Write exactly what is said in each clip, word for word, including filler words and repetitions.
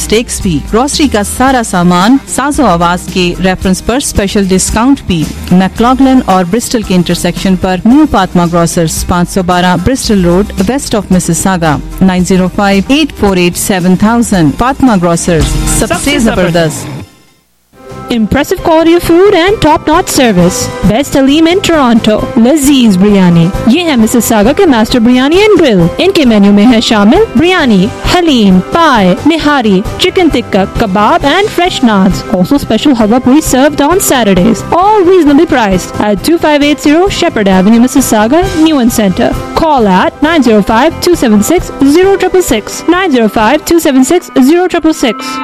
Mistakes भी। Grocery का सारा सामान साजो आवाज के रेफरेंस पर स्पेशल डिस्काउंट भी। मैक्लॉगलन और ब्रिस्टल के इंटरसेक्शन पर न्यू फातिमा ग्रोसर्स, पाँच सौ बारह Bristol road, west of Mississauga, nine zero five eight four eight seven thousand. Fatima grocers, सबसे जबरदस्त। Impressive quality of food and top-notch service. Best Aleem in Toronto. Lazeez Biryani. ये है Mississauga के master biryani and grill. इनके menu में है शामिल biryani, haleem, paya, nihari, chicken tikka, kebab and fresh naans. Also special halwa puri served on Saturdays. All reasonably priced at two five eight zero Shepherd Avenue, Mississauga, Newen Center. Call at nine zero five two seven six zero six six. nine zero five two seven six zero six six.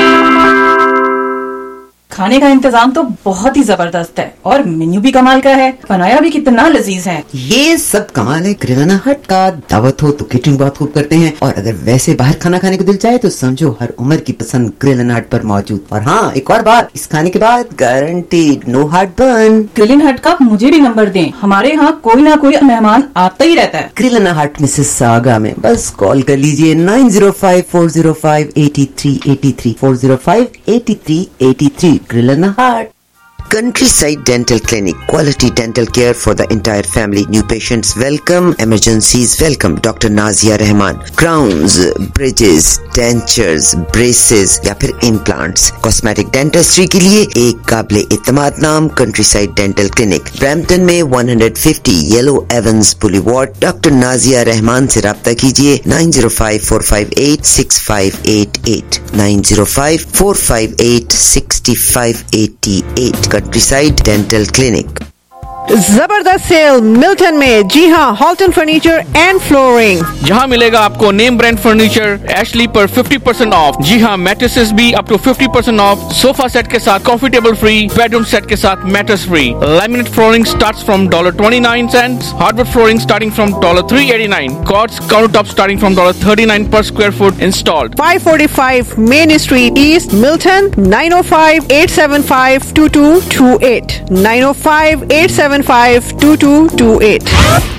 खाने का इंतजाम तो बहुत ही जबरदस्त है और menu भी कमाल का है। बनाया भी कितना लजीज है। ये सब कमाल है किराना हट का। दावत हो तो केटरिंग बहुत खूब करते हैं, और अगर वैसे बाहर खाना खाने को दिल चाहे तो समझो हर उम्र की पसंद किराना हट पर मौजूद। और हाँ, एक और बात, इस खाने के बाद guaranteed no heart burn. Grillin hut का मुझे भी नंबर दें, हमारे यहाँ कोई ना कोई मेहमान आता ही रहता है। किराना हट मिसिसागा में बस कॉल कर लीजिए nine zero five four zero five eighty three eighty three four zero five eighty three eighty three. Grillen Heart. Countryside Dental Clinic, quality dental care for the entire family. New patients welcome, emergencies welcome. Doctor Nazia Rahman. Crowns, bridges, dentures, braces या फिर implants. Cosmetic dentistry के लिए एक काबिले इत्तेमाद नाम Countryside Dental Clinic. Brampton में one fifty Yellow Evans Boulevard. Doctor Nazia Rahman से राब्ता कीजिए nine zero five four five eight six five eight eight nine zero five four five eight six five eight eight. Countryside Dental Clinic. जबरदस्त sale Milton में। जी हाँ, Horton furniture and flooring, जहाँ मिलेगा आपको नेम ब्रांड फर्नीचर एशली पर fifty percent off. जी हाँ, मैट्रेसेस भी up to fifty percent off. Sofa set के साथ coffee table free, bedroom set के साथ mattress free. Laminate flooring starts from dollar twenty nine cents, hardwood flooring starting from dollar three eighty nine, quartz counter top starting from dollar thirty nine per square foot installed. five forty-five Main Street East, Milton, nine oh five eight seven five two two two eight nine oh five eight seven five two two two eight.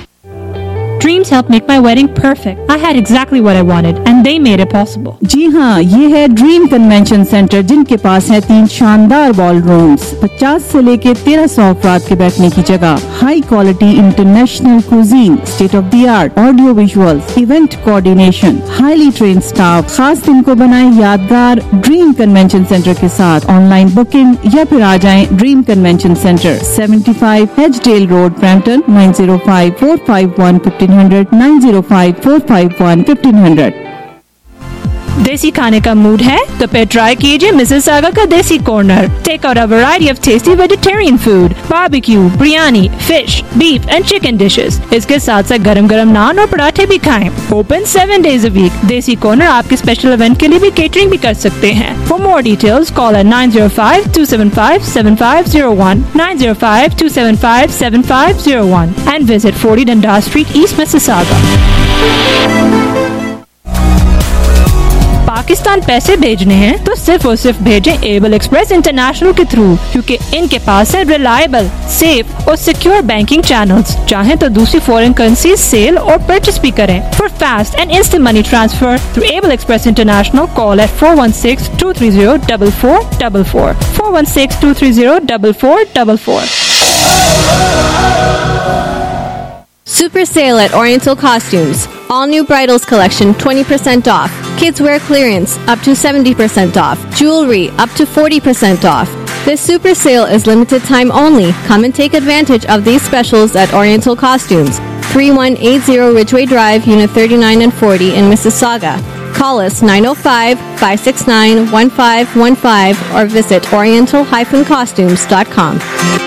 Dreams helped make my wedding perfect. I had exactly what I wanted and they made it possible. जी हाँ, ये है dream convention centre, जिनके पास है तीन शानदार ball rooms, पचास से लेके तेरह सौ अफराद के बैठने की जगह, high quality international cuisine, state of the art audio visuals, event coordination, highly train staff. खास दिन को बनाए यादगार ड्रीम कन्वेंशन सेंटर के साथ। ऑनलाइन बुकिंग या फिर आ जाएं dream convention centre, seventy five Hedgedale road, Brampton, nine zero five four five one fifteen hundred nine zero five four five one fifteen hundred. देसी खाने का मूड है तो फिर ट्राई कीजिए मिसिसागा का desi corner. Take out a variety of tasty vegetarian food, barbecue, biryani, fish, beef and chicken dishes. इसके साथ साथ गरम गरम नान और पराठे भी खाएं। Open seven days a week. Desi corner आपके स्पेशल इवेंट के लिए भी केटरिंग भी कर सकते हैं। For more details call at nine zero five two seven five seven five zero one nine zero five two seven five seven five zero one and visit forty Dundas Street, East Mississauga. Pakistan पैसे भेजने हैं तो सिर्फ और सिर्फ भेजें able express international के थ्रू, क्योंकि इनके पास है रिलायबल, सेफ और सिक्योर बैंकिंग चैनल्स। चाहें तो दूसरी फॉरेन करेंसी सेल और परचेस भी करें। For fast and instant money transfer through able express international call at four one six two three zero four four four four four one six two three zero four four four four. Super sale at Oriental Costumes. All new bridals collection twenty percent off. Kids wear clearance up to seventy percent off. Jewelry up to forty percent off. This super sale is limited time only. Come and take advantage of these specials at Oriental Costumes. thirty-one eighty Ridgeway Drive, Unit thirty-nine and forty in Mississauga. Call us nine oh five five six nine one five one five or visit oriental dash costumes dot com.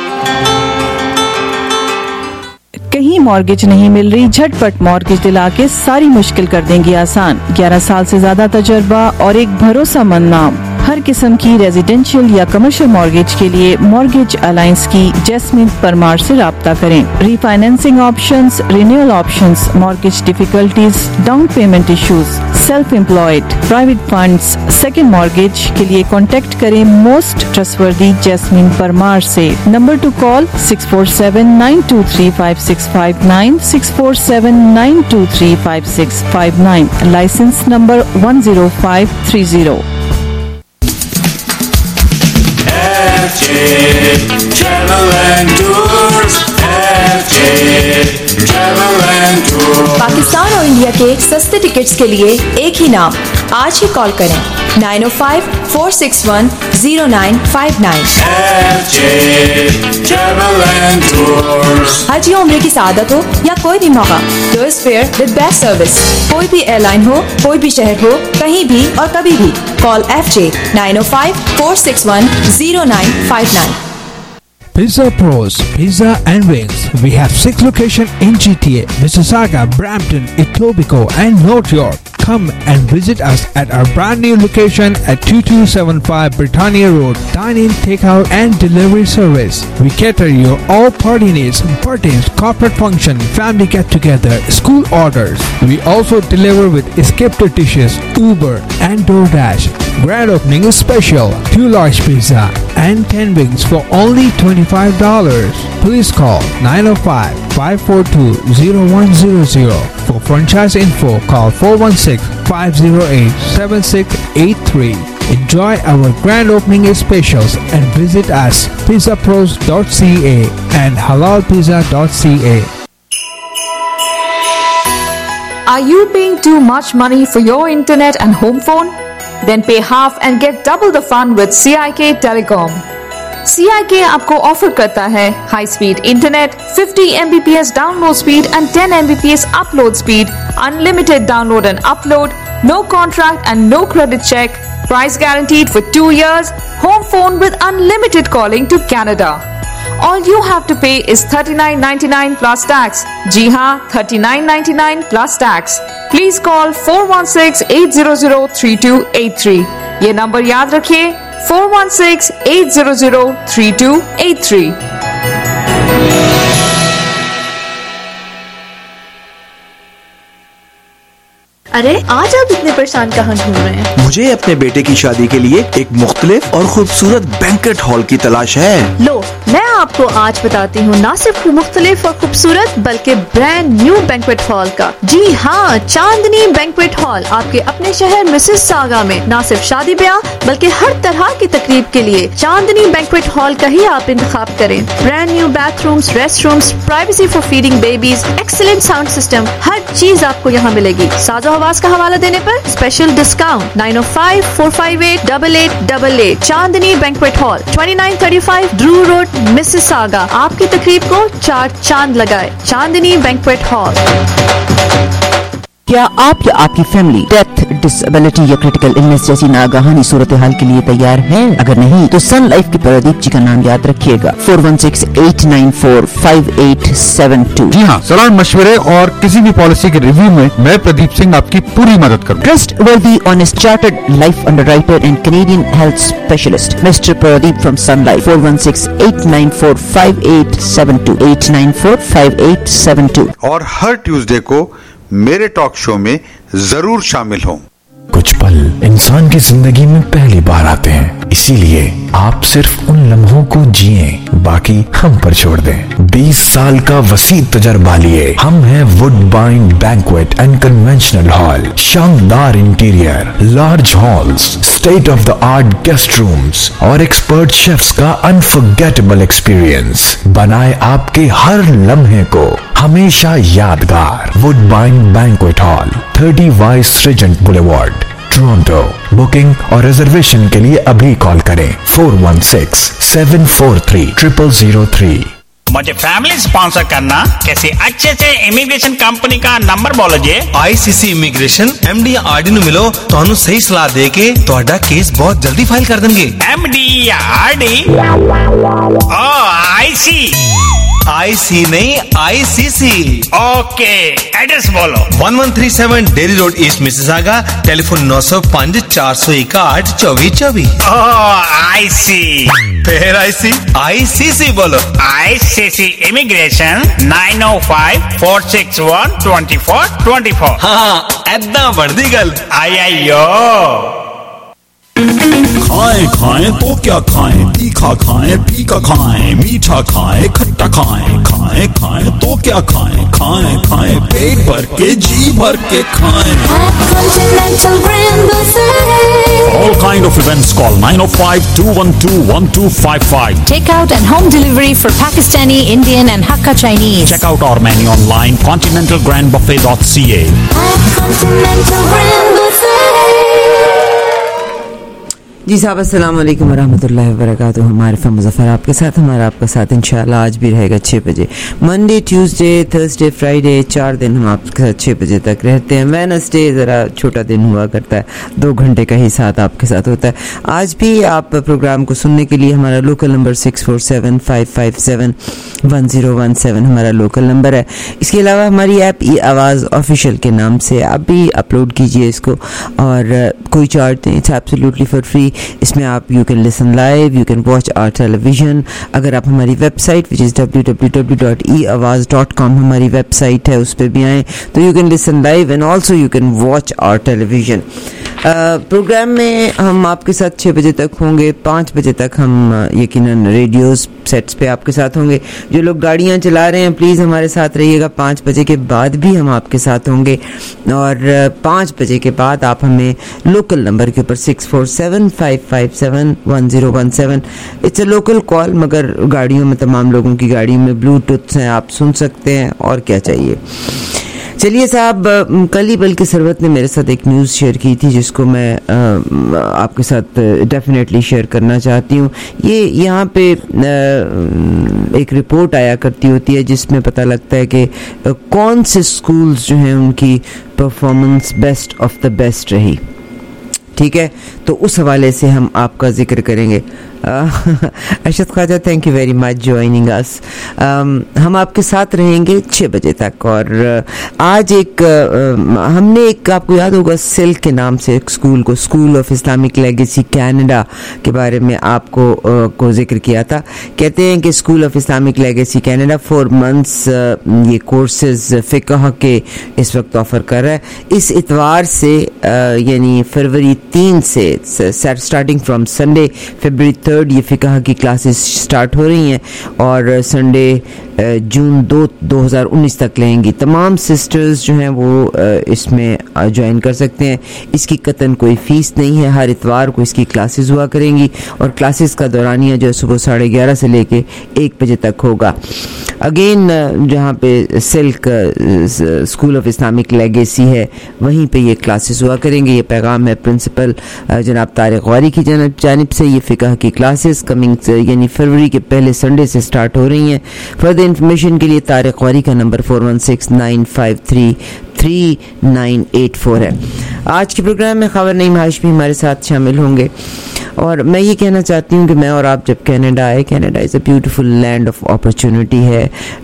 कहीं mortgage नहीं मिल रही, झटपट mortgage दिला के सारी मुश्किल कर देंगी आसान। ग्यारह साल से ज्यादा तजर्बा और एक भरोसामंद नाम। हर किस्म की रेजिडेंशियल या कमर्शियल मॉर्गेज के लिए मॉर्गेज अलायंस की जैस्मिन परमार से राब्ता करें। Refinancing options, renewal options, mortgage difficulties, down payment issues, self employed, private funds, second mortgage के लिए कॉन्टेक्ट करें मोस्ट ट्रस्टवर्दी जैस्मिन परमार से। Number to call six four seven nine two three five six five nine six four seven nine two three five six five nine. Licence number one zero five three zero. F J Travel and Tours, F J Travel and Tours। Pakistan और India के सस्ते tickets के लिए एक ही नाम, आज ही कॉल करें nine o five four six one zero nine five nine. F J Travel and Tours। हज या उम्रे की सादत हो या कोई भी मौका, tourist fair with best service. कोई भी एयरलाइन हो, कोई भी शहर हो, कहीं भी और कभी भी, call F J nine o five four six one zero nine five nine. Pizza Pros, Pizza and Wings. We have six locations in G T A, Mississauga, Brampton, Etobicoke and North York. Come and visit us at our brand new location at two two seven five Britannia Road. Dine-in, take-out and delivery service. We cater your all party needs, birthdays, corporate function, family get-together, school orders. We also deliver with escape dishes, Uber and DoorDash. Grand opening is special. Two large pizza and ten wings for only twenty-five dollars. Please call nine oh five, five four two, zero one zero zero. For franchise info, call four one six, five zero eight, seven six eight three. Enjoy our grand opening specials and visit us pizza pros dot c a and halal pizza dot c a. Are you paying too much money for your internet and home phone? Then pay half and get double the fun with C I K Telecom. C I K आपको offer करता है high speed internet, fifty M B P S download speed and ten M B P S upload speed, unlimited download and upload, no contract and no credit check, price guaranteed for two years, home phone with unlimited calling to Canada. All you have to pay is thirty-nine ninety-nine plus tax. जी हाँ, thirty-nine ninety-nine plus tax. Please call four one six, eight zero zero, three two eight three. ये number याद रखिए four one six, eight zero zero, three two eight three. अरे आज आप इतने परेशान कहाँ घूम रहे हैं? मुझे अपने बेटे की शादी के लिए एक मुख्तलिफ और खूबसूरत बैंकेट हॉल की तलाश है। लो, मैं आपको आज बताती हूँ ना सिर्फ मुख्तलिफ और खूबसूरत बल्कि ब्रांड न्यू बैंक्वेट हॉल का। जी हाँ, चांदनी बैंक्वेट हॉल आपके अपने शहर मिसिसागा में ना सिर्फ शादी ब्याह बल्कि हर तरह की तकरीब के लिए चांदनी बैंक्वेट हॉल का ही आप इंतखाब करें। Brand new bathrooms, restrooms, privacy for feeding babies, excellent sound system, हर चीज आपको यहाँ मिलेगी। साजो आवाज का हवाला देने पर special discount nine o five, four five eight, double eight double eight. Chandni banquet hall, twenty nine thirty five Drew road, Mississauga. आपकी तकरीब को चार चांद लगाए। Chandni banquet hall. क्या आप या आपकी फैमिली डेथ, डिसेबिलिटी या क्रिटिकल इलनेस जैसी नागहानी सूरत हाल के लिए तैयार है? अगर नहीं तो सन लाइफ के प्रदीप जी का नाम याद रखिएगा, four one six, eight nine four, five eight seven two. जी हाँ, सलाह मशवरे और किसी भी पॉलिसी के रिव्यू में मैं प्रदीप सिंह आपकी पूरी मदद करूँ। Trust worthy honest chartered life underwriter and Canadian health specialist mister Pradeep from Sun Life, four one six, eight nine four, five eight seven two, eight nine four, five eight seven two. और हर Tuesday को मेरे talk show में जरूर शामिल हों। कुछ पल इंसान की जिंदगी में पहली बार आते हैं, इसीलिए आप सिर्फ उन लम्हों को जिए, बाकी हम पर छोड़ दें। बीस साल का वसी तजर्बा लिए हम हैं Woodbine banquet and conventional hall. शानदार interior, large halls, state of the art guest rooms और एक्सपर्ट शेफ्स का अनफॉरगेटेबल एक्सपीरियंस बनाए आपके हर लम्हे को हमेशा यादगार। Woodbine banquet hall, thirty Vice Regent boulevard, Toronto. Booking और रिजर्वेशन के लिए अभी कॉल करें four one six, seven four three, triple zero three. मुझे फैमिली स्पॉन्सर करना किसी अच्छे से इमिग्रेशन कंपनी का नंबर बोलो जी। आईसीसी इमिग्रेशन एमडी आरडी नु मिलो तो सही सलाह दे के ਤੁਹਾਡਾ केस बहुत जल्दी फाइल कर देंगे। MD RD O I C I C नहीं आईसीसी। ओके, एड्रेस बोलो। One one three seven Derry road east Mississauga, telephone नौ सौ पाँच, चार सौ इकाठ, चौबीस चौबीस। ओ आई सी, फिर आई सी आईसीसी बोलो। ICC immigration nine o five, four six one, twenty four twenty four. हाँ, ऐदा बढ़ दी गल। आई आई यो। खाए खाएं खाएं तो क्या खाएं, तीखा खाएं फीका खाएं, मीठा खाएं खट्टा खाएं, खाएं खाएं तो क्या खाएं, खाएं खाएं पेट भर के जी भर के खाएं। All kind of events, call nine oh five, two one two, one two five five. Takeout and home delivery for Pakistani, Indian and Hakka Chinese. Check out our menu online, continental grand buffet dot c a. Continental Grand Buffet. जी साहब अस्सलाम वालेकुम वरहमतुल्लाहि वबरकातुहू। हमारे फम मुज़फ़्फ़र आपके साथ, हमारा आपका साथ इंशाल्लाह आज भी रहेगा छः बजे। मंडे, ट्यूसडे, थर्सडे, फ्राइडे, चार दिन हम आपके साथ छः बजे तक रहते हैं। वेडनेसडे ज़रा छोटा दिन हुआ करता है, दो घंटे का ही साथ आपके साथ होता है। आज भी आप प्रोग्राम को सुनने के लिए हमारा local number six four seven five five seven one zero one seven हमारा लोकल नंबर है। इसके अलावा हमारी ऐप ई आवाज़ ऑफिशियल के नाम से आप भी अपलोड कीजिए इसको, और कोई चार्ज नहीं, इट्स एब्सोल्युटली फॉर फ्री। इसमें आप you can listen live, you can watch our television. अगर आप हमारी website which is W W W dot e Awaz dot com हमारी वेबसाइट है, उस पर भी आएँ तो you can listen live and also you can watch our television. Program में हम आपके साथ छः बजे तक होंगे, पाँच बजे तक हम यकीनन रेडियोस सेट्स पे आपके साथ होंगे। जो लोग गाड़ियाँ चला रहे हैं प्लीज़ हमारे साथ रहिएगा, पाँच बजे के बाद भी हम आपके साथ होंगे, और पाँच बजे के बाद आप हमें लोकल नंबर के ऊपर six four seven five five seven one zero one seven, it's a local call, मगर गाड़ियों में तमाम लोगों की गाड़ियों में ब्लूटूथ हैं, आप सुन सकते हैं, और क्या चाहिए। चलिए साहब, कल ही बल्कि सरवत ने मेरे साथ एक न्यूज़ शेयर की थी जिसको मैं आ, आपके साथ डेफिनेटली शेयर करना चाहती हूँ। ये यहाँ पे आ, एक रिपोर्ट आया करती होती है जिसमें पता लगता है कि कौन से स्कूल्स जो हैं उनकी performance best of the best रही। ठीक है, तो उस हवाले से हम आपका जिक्र करेंगे। Arshad Khawaja, thank you very much joining us. हम आपके साथ रहेंगे छः बजे तक, और आज एक uh, हमने एक, आपको याद होगा, सिल्क के नाम से एक स्कूल को, school of Islamic legacy Canada के बारे में आपको uh, को जिक्र किया था। कहते हैं कि school of Islamic legacy Canada four months uh, ये कोर्सेज फ़िक़्ह के इस वक्त ऑफ़र कर रहा है। इस इतवार से uh, यानी फरवरी तीन से, starting from Sunday February third, ये फ़िक़्ह की क्लासेस स्टार्ट हो रही हैं, और संडे जून दो दो हज़ार उन्नीस तक लेंगी। तमाम सिस्टर्स जो हैं वो इसमें ज्वाइन कर सकते हैं। इसकी कतन कोई फ़ीस नहीं है, हर इतवार को इसकी क्लासेस हुआ करेंगी, और क्लासेस का दौरानिया जो है सुबह साढ़े ग्यारह से लेके एक बजे तक होगा। अगेन जहाँ पे silk school of Islamic legacy है वहीं पे ये क्लासेस हुआ करेंगे। ये पैगाम है प्रिंसिपल जनाब तारिक गौरी की जानिब से। ये फ़िक़्ह की क्लासेस कमिंग यानी फरवरी के पहले संडे से स्टार्ट हो रही हैं। फर्दर इंफॉर्मेशन के लिए तारिक गौरी का number four one six nine five three three nine eight four है। आज के प्रोग्राम में खबर नईम हाशमी हमारे साथ शामिल होंगे, और मैं ये कहना चाहती हूँ कि मैं और आप जब कनाडा आए, Canada is a beautiful land of opportunity है।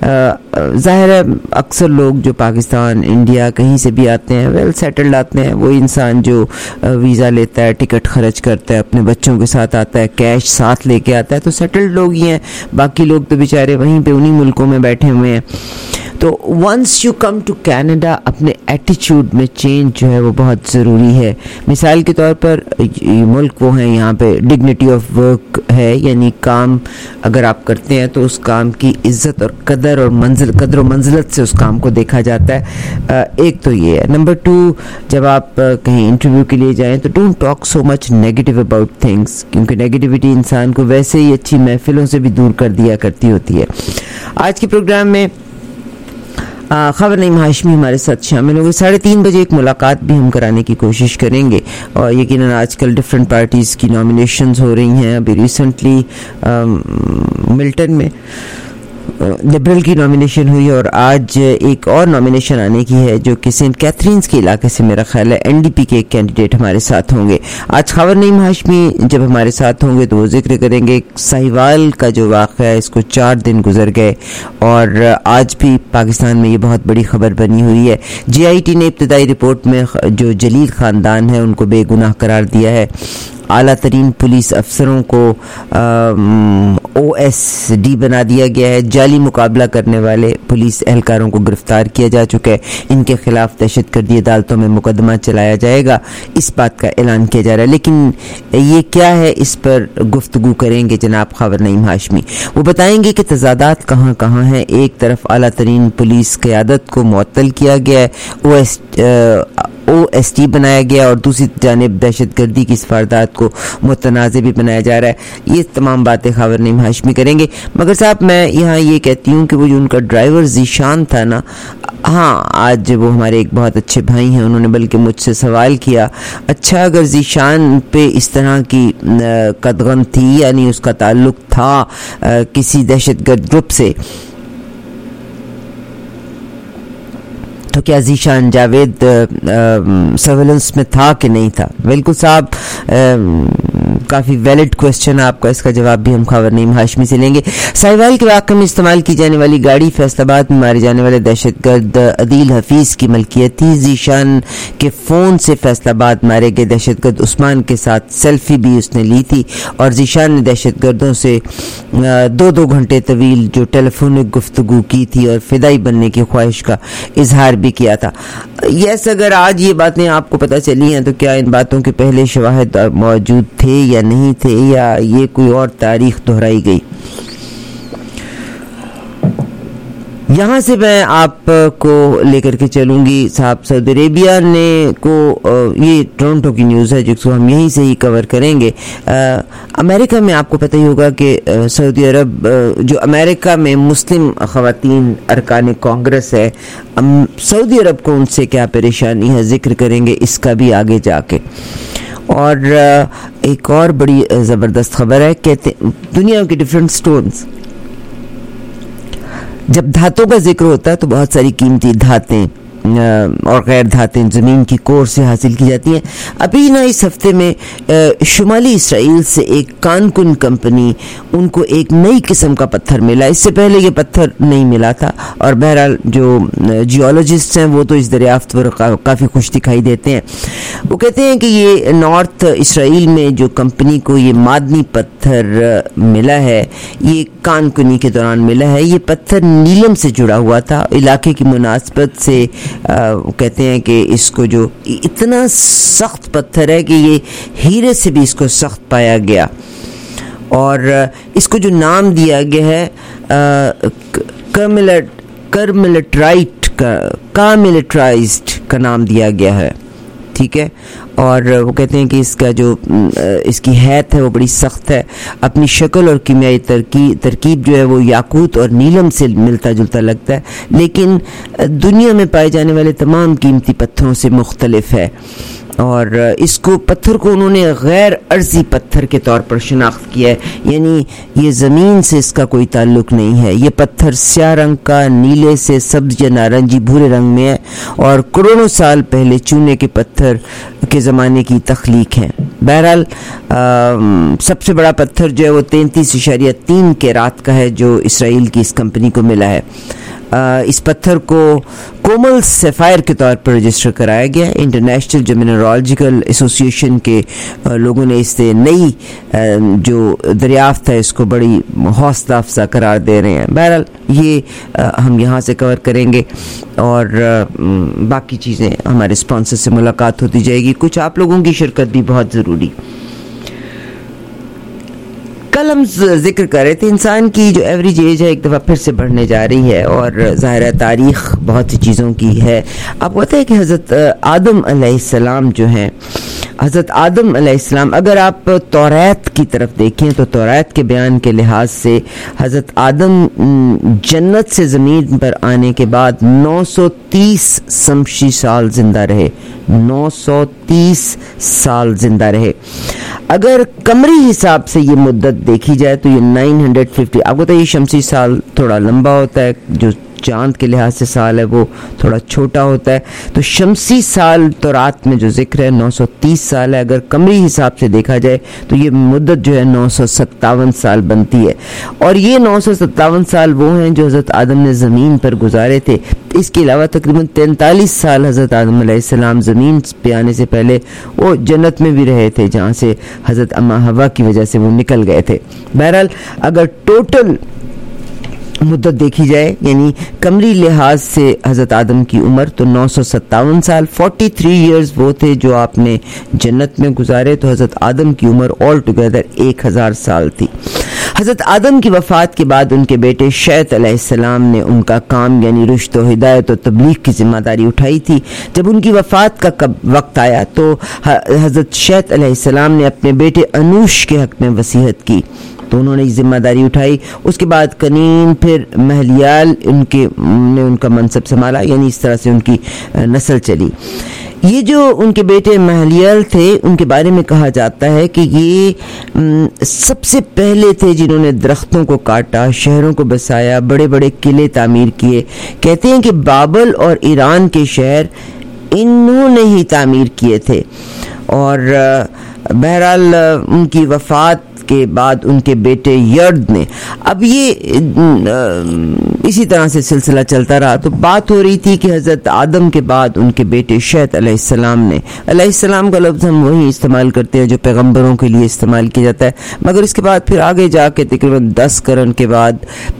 ज़ाहिर है अक्सर लोग जो पाकिस्तान, इंडिया कहीं से भी आते हैं, वेल सेटल्ड आते हैं, वो इंसान जो वीज़ा लेता है, टिकट खर्च करता है, अपने बच्चों के साथ आता है, कैश साथ लेके आता है, तो सेटल्ड लोग ही हैं। बाकी लोग तो बेचारे वहीं पे उन्हीं मुल्कों में बैठे हुए हैं। तो once you come to Canada, अपने एटीट्यूड में चेंज जो है वो बहुत ज़रूरी है। मिसाल के तौर पर मुल्क वो हैं, यहाँ पे डिग्निटी ऑफ वर्क है, यानी काम अगर आप करते हैं तो उस काम की इज़्ज़त और कदर और मंजिल कदर और मंजिलत से उस काम को देखा जाता है। एक तो ये है। नंबर टू, जब आप कहीं इंटरव्यू के लिए जाएं तो don't talk so much negative about things, क्योंकि नेगेटिविटी इंसान को वैसे ही अच्छी महफिलों से भी दूर कर दिया करती होती है। आज के प्रोग्राम में खबर नईम हाशमी हमारे साथ शामिल होंगे। साढ़े तीन बजे एक मुलाकात भी हम कराने की कोशिश करेंगे, और यकीनन आजकल डिफरेंट पार्टीज़ की नॉमिनेशंस हो रही हैं। अभी रिसेंटली मिल्टन में लिबरल की नॉमिनेशन हुई, और आज एक और नॉमिनेशन आने की है जो कि सेंट कैथरीन्स के इलाके से मेरा ख्याल है एनडीपी के एक कैंडिडेट हमारे साथ होंगे। आज खबर नईम हाशमी जब हमारे साथ होंगे तो वो जिक्र करेंगे साहिवाल का जो वाक़या है, इसको चार दिन गुजर गए और आज भी पाकिस्तान में ये बहुत बड़ी खबर बनी हुई है। जी आई टी ने इब्तदाई रिपोर्ट में जो जलील ख़ानदान है उनको बेगुनाह करार दिया है। आला तरीन पुलिस अफसरों को ओ एस डी बना दिया गया है। जाली मुकाबला करने वाले पुलिस एहलकारों को गिरफ्तार किया जा चुका है। इनके खिलाफ दहशतगर्दी अदालतों में मुकदमा चलाया जाएगा, इस बात का ऐलान किया जा रहा है। लेकिन ये क्या है, इस पर गुफ्तगू करेंगे जनाब खबर नईम हाशमी। वो बताएंगे कि तजादात कहाँ कहाँ हैं। एक तरफ आला तरीन पुलिस क़यादत को मुअत्तल किया गया है, O S O S T बनाया गया, और दूसरी जानिब दहशतगर्दी की वारदात को मुतनाज़ भी बनाया जा रहा है। ये तमाम बातें खबर नईम हाशमी करेंगे। मगर साहब मैं यहाँ ये कहती हूँ कि वो जो उनका ड्राइवर जीशान था ना, हाँ आज वो हमारे एक बहुत अच्छे भाई हैं, उन्होंने बल्कि मुझसे सवाल किया, अच्छा अगर जीशान पे इस तरह की कदगन थी, यानी उसका ताल्लुक था आ, किसी दहशतगर्द ग्रुप से, तो क्या जीशान जावेद सर्वेलेंस में था कि नहीं था? बिल्कुल साहब, काफ़ी वैलिड क्वेश्चन आपका, इसका जवाब भी हम खबर नईम हाशमी से लेंगे। साहिवाल के वाक़े में इस्तेमाल की जाने वाली गाड़ी फैसलाबाद में मारे जाने वाले दहशतगर्द अदील हफीज़ की मलकियत थी। जीशान के फ़ोन से फैसलाबाद मारे गए दहशतगर्द उस्मान के साथ सेल्फी भी उसने ली थी, और जीशान ने दहशतगर्दों से दो दो घंटे तवील जो टेलीफोनिक गुफ्तगू की थी और फिदाई बनने की ख्वाहिश का इजहार भी किया था। यस, अगर आज ये बातें आपको पता चली हैं तो क्या इन बातों के पहले शवाहिद मौजूद थे या नहीं थे, या ये कोई और तारीख दोहराई गई? यहाँ से मैं आपको लेकर के चलूँगी साहब सऊदी अरेबिया ने को, ये टोरंटो की न्यूज़ है जिसको हम यहीं से ही कवर करेंगे। आ, अमेरिका में आपको पता ही होगा कि सऊदी अरब, जो अमेरिका में मुस्लिम ख़वातीन अरकान कांग्रेस है, सऊदी अरब को उनसे क्या परेशानी है, जिक्र करेंगे इसका भी आगे जाके। और एक और बड़ी ज़बरदस्त खबर है, कहते दुनिया के डिफरेंट स्टोन्स, जब धातों का जिक्र होता है तो बहुत सारी कीमती धातें और गैर धातें ज़मीन की कोर से हासिल की जाती हैं। अभी ना इस हफ्ते में शुमाली इसराइल से एक कानकुन कंपनी, उनको एक नई किस्म का पत्थर मिला। इससे पहले ये पत्थर नहीं मिला था, और बहरहाल जो जियोलॉजिस्ट हैं वो तो इस दरियाफ्त पर का, काफ़ी खुश दिखाई देते हैं। वो कहते हैं कि ये नॉर्थ इसराइल में जो कंपनी को ये मादनी पत्थर मिला है, ये कानकुनी के दौरान मिला है। ये पत्थर नीलम से जुड़ा हुआ था। इलाके की मुनासबत से आ, कहते हैं कि इसको जो इतना सख्त पत्थर है कि ये हीरे से भी इसको सख्त पाया गया, और इसको जो नाम दिया गया है कर्मिलेट कर्मिलेट्राइट का कामिलेट्राइज्ड का नाम दिया गया है, ठीक है। और वो कहते हैं कि इसका जो इसकी हैत है वो बड़ी सख्त है। अपनी शक्ल और कीमियाई तरकीब तरकीब जो है वो याकूत और नीलम से मिलता जुलता लगता है, लेकिन दुनिया में पाए जाने वाले तमाम कीमती पत्थरों से मुख्तलिफ है। और इसको पत्थर को उन्होंने गैर अर्जी पत्थर के तौर पर शनाख्त किया है, यानी ये ज़मीन से इसका कोई ताल्लुक़ नहीं है। ये पत्थर स्याह रंग का, नीले से सब्ज़ या नारंगी भूरे रंग में है, और करोड़ों साल पहले चूने के पत्थर के ज़माने की तख्लीक है। बहरहाल सबसे बड़ा पत्थर जो है वो तैंतीस इशारिया तीन के रात का है, जो इसराइल की इस कंपनी को मिला है। आ, इस पत्थर को कोमल सफ़ायर के तौर पर रजिस्टर कराया गया। इंटरनेशनल जो मिनरोलॉजिकल एसोसिएशन के आ, लोगों ने इससे नई आ, जो दरियाफ्त है इसको बड़ी हौसला अफजा करार दे रहे हैं। बहरहाल ये आ, हम यहाँ से कवर करेंगे, और आ, बाकी चीज़ें हमारे स्पॉन्सर से मुलाकात होती जाएगी। कुछ आप लोगों की शिरकत भी बहुत ज़रूरी। कल हम जिक्र कर रहे थे इंसान की जो एवरेज एज है एक दफ़ा फिर से बढ़ने जा रही है, और ज़ाहिर है तारीख़ बहुत सी चीज़ों की है। आपको पता है कि हज़रत आदम अलैहिस्सलाम जो हैं, हज़रत आदम अलैहिस्सलाम, अगर आप तौरात की तरफ देखें तो तौरात के बयान के लिहाज से हज़रत आदम जन्नत से ज़मीन पर आने के बाद नौ सौ तीस शमसी साल ज़िंदा रहे। नौ सौ तीस साल ज़िंदा रहे। अगर कमरी हिसाब से ये मुद्दत देखी जाए तो ये नौ सौ पचास, आपको तो ये शमसी साल थोड़ा लंबा होता है, जो चांद के लिहाज से साल है वो थोड़ा छोटा होता है। तो शमसी साल तो रात में जो जिक्र है नौ सौ तीस साल है। अगर कमरी हिसाब से देखा जाए तो ये मुद्दत जो है नौ सौ सत्तावन साल बनती है। और ये नौ सौ सत्तावन साल वो हैं जो हज़रत आदम ने ज़मीन पर गुजारे थे। इसके अलावा तकरीबन तैंतालीस साल हज़रत आदम अलैहिस्सलाम ज़मीन पे आने से पहले वो जन्नत में भी रहे थे, जहाँ से हज़रत अम्मा हवा की वजह से वो निकल गए थे। बहरहाल अगर टोटल मुद्दत देखी जाए यानी कमरी लिहाज से हज़रत आदम की उम्र तो नौ सौ सत्तावन साल, तैंतालीस इयर्स वो थे जो आपने जन्नत में गुजारे। तो हज़रत आदम की उम्र ऑल टुगेदर एक हज़ार साल थी। हज़रत आदम की वफ़ात के बाद उनके बेटे शैत अलैहिस्सलाम ने उनका काम यानी रुश्द व हिदायत और तबलीग की जिम्मेदारी उठाई थी। जब उनकी वफ़ात का कब वक्त आया तो हज़रत शैत अलैहिस्सलाम ने अपने बेटे अनूश के हक़ में वसीयत की, तो उन्होंने जिम्मेदारी उठाई। उसके बाद कनीन फिर महलियाल उनके ने उनका मनसब संभाला, यानी इस तरह से उनकी नस्ल चली। ये जो उनके बेटे महलियाल थे उनके बारे में कहा जाता है कि ये सबसे पहले थे जिन्होंने दरख्तों को काटा, शहरों को बसाया, बड़े बड़े किले तामीर किए। कहते हैं कि बाबल और ईरान के शहर इन्होंने ही तामीर किए थे। और बहरहाल उनकी वफ़ात के बाद उनके बेटे यर्द ने, अब ये इसी तरह से सिलसिला चलता रहा। तो बात हो रही थी कि हज़रत आदम के बाद उनके बेटे शैत अलैहिस्सलाम ने, अलैहिस्सलाम का लफ्ज़ हम वही इस्तेमाल करते हैं जो पैगंबरों के लिए इस्तेमाल किया जाता है, मगर इसके बाद फिर आगे जाके तकरीबन दस करन के बाद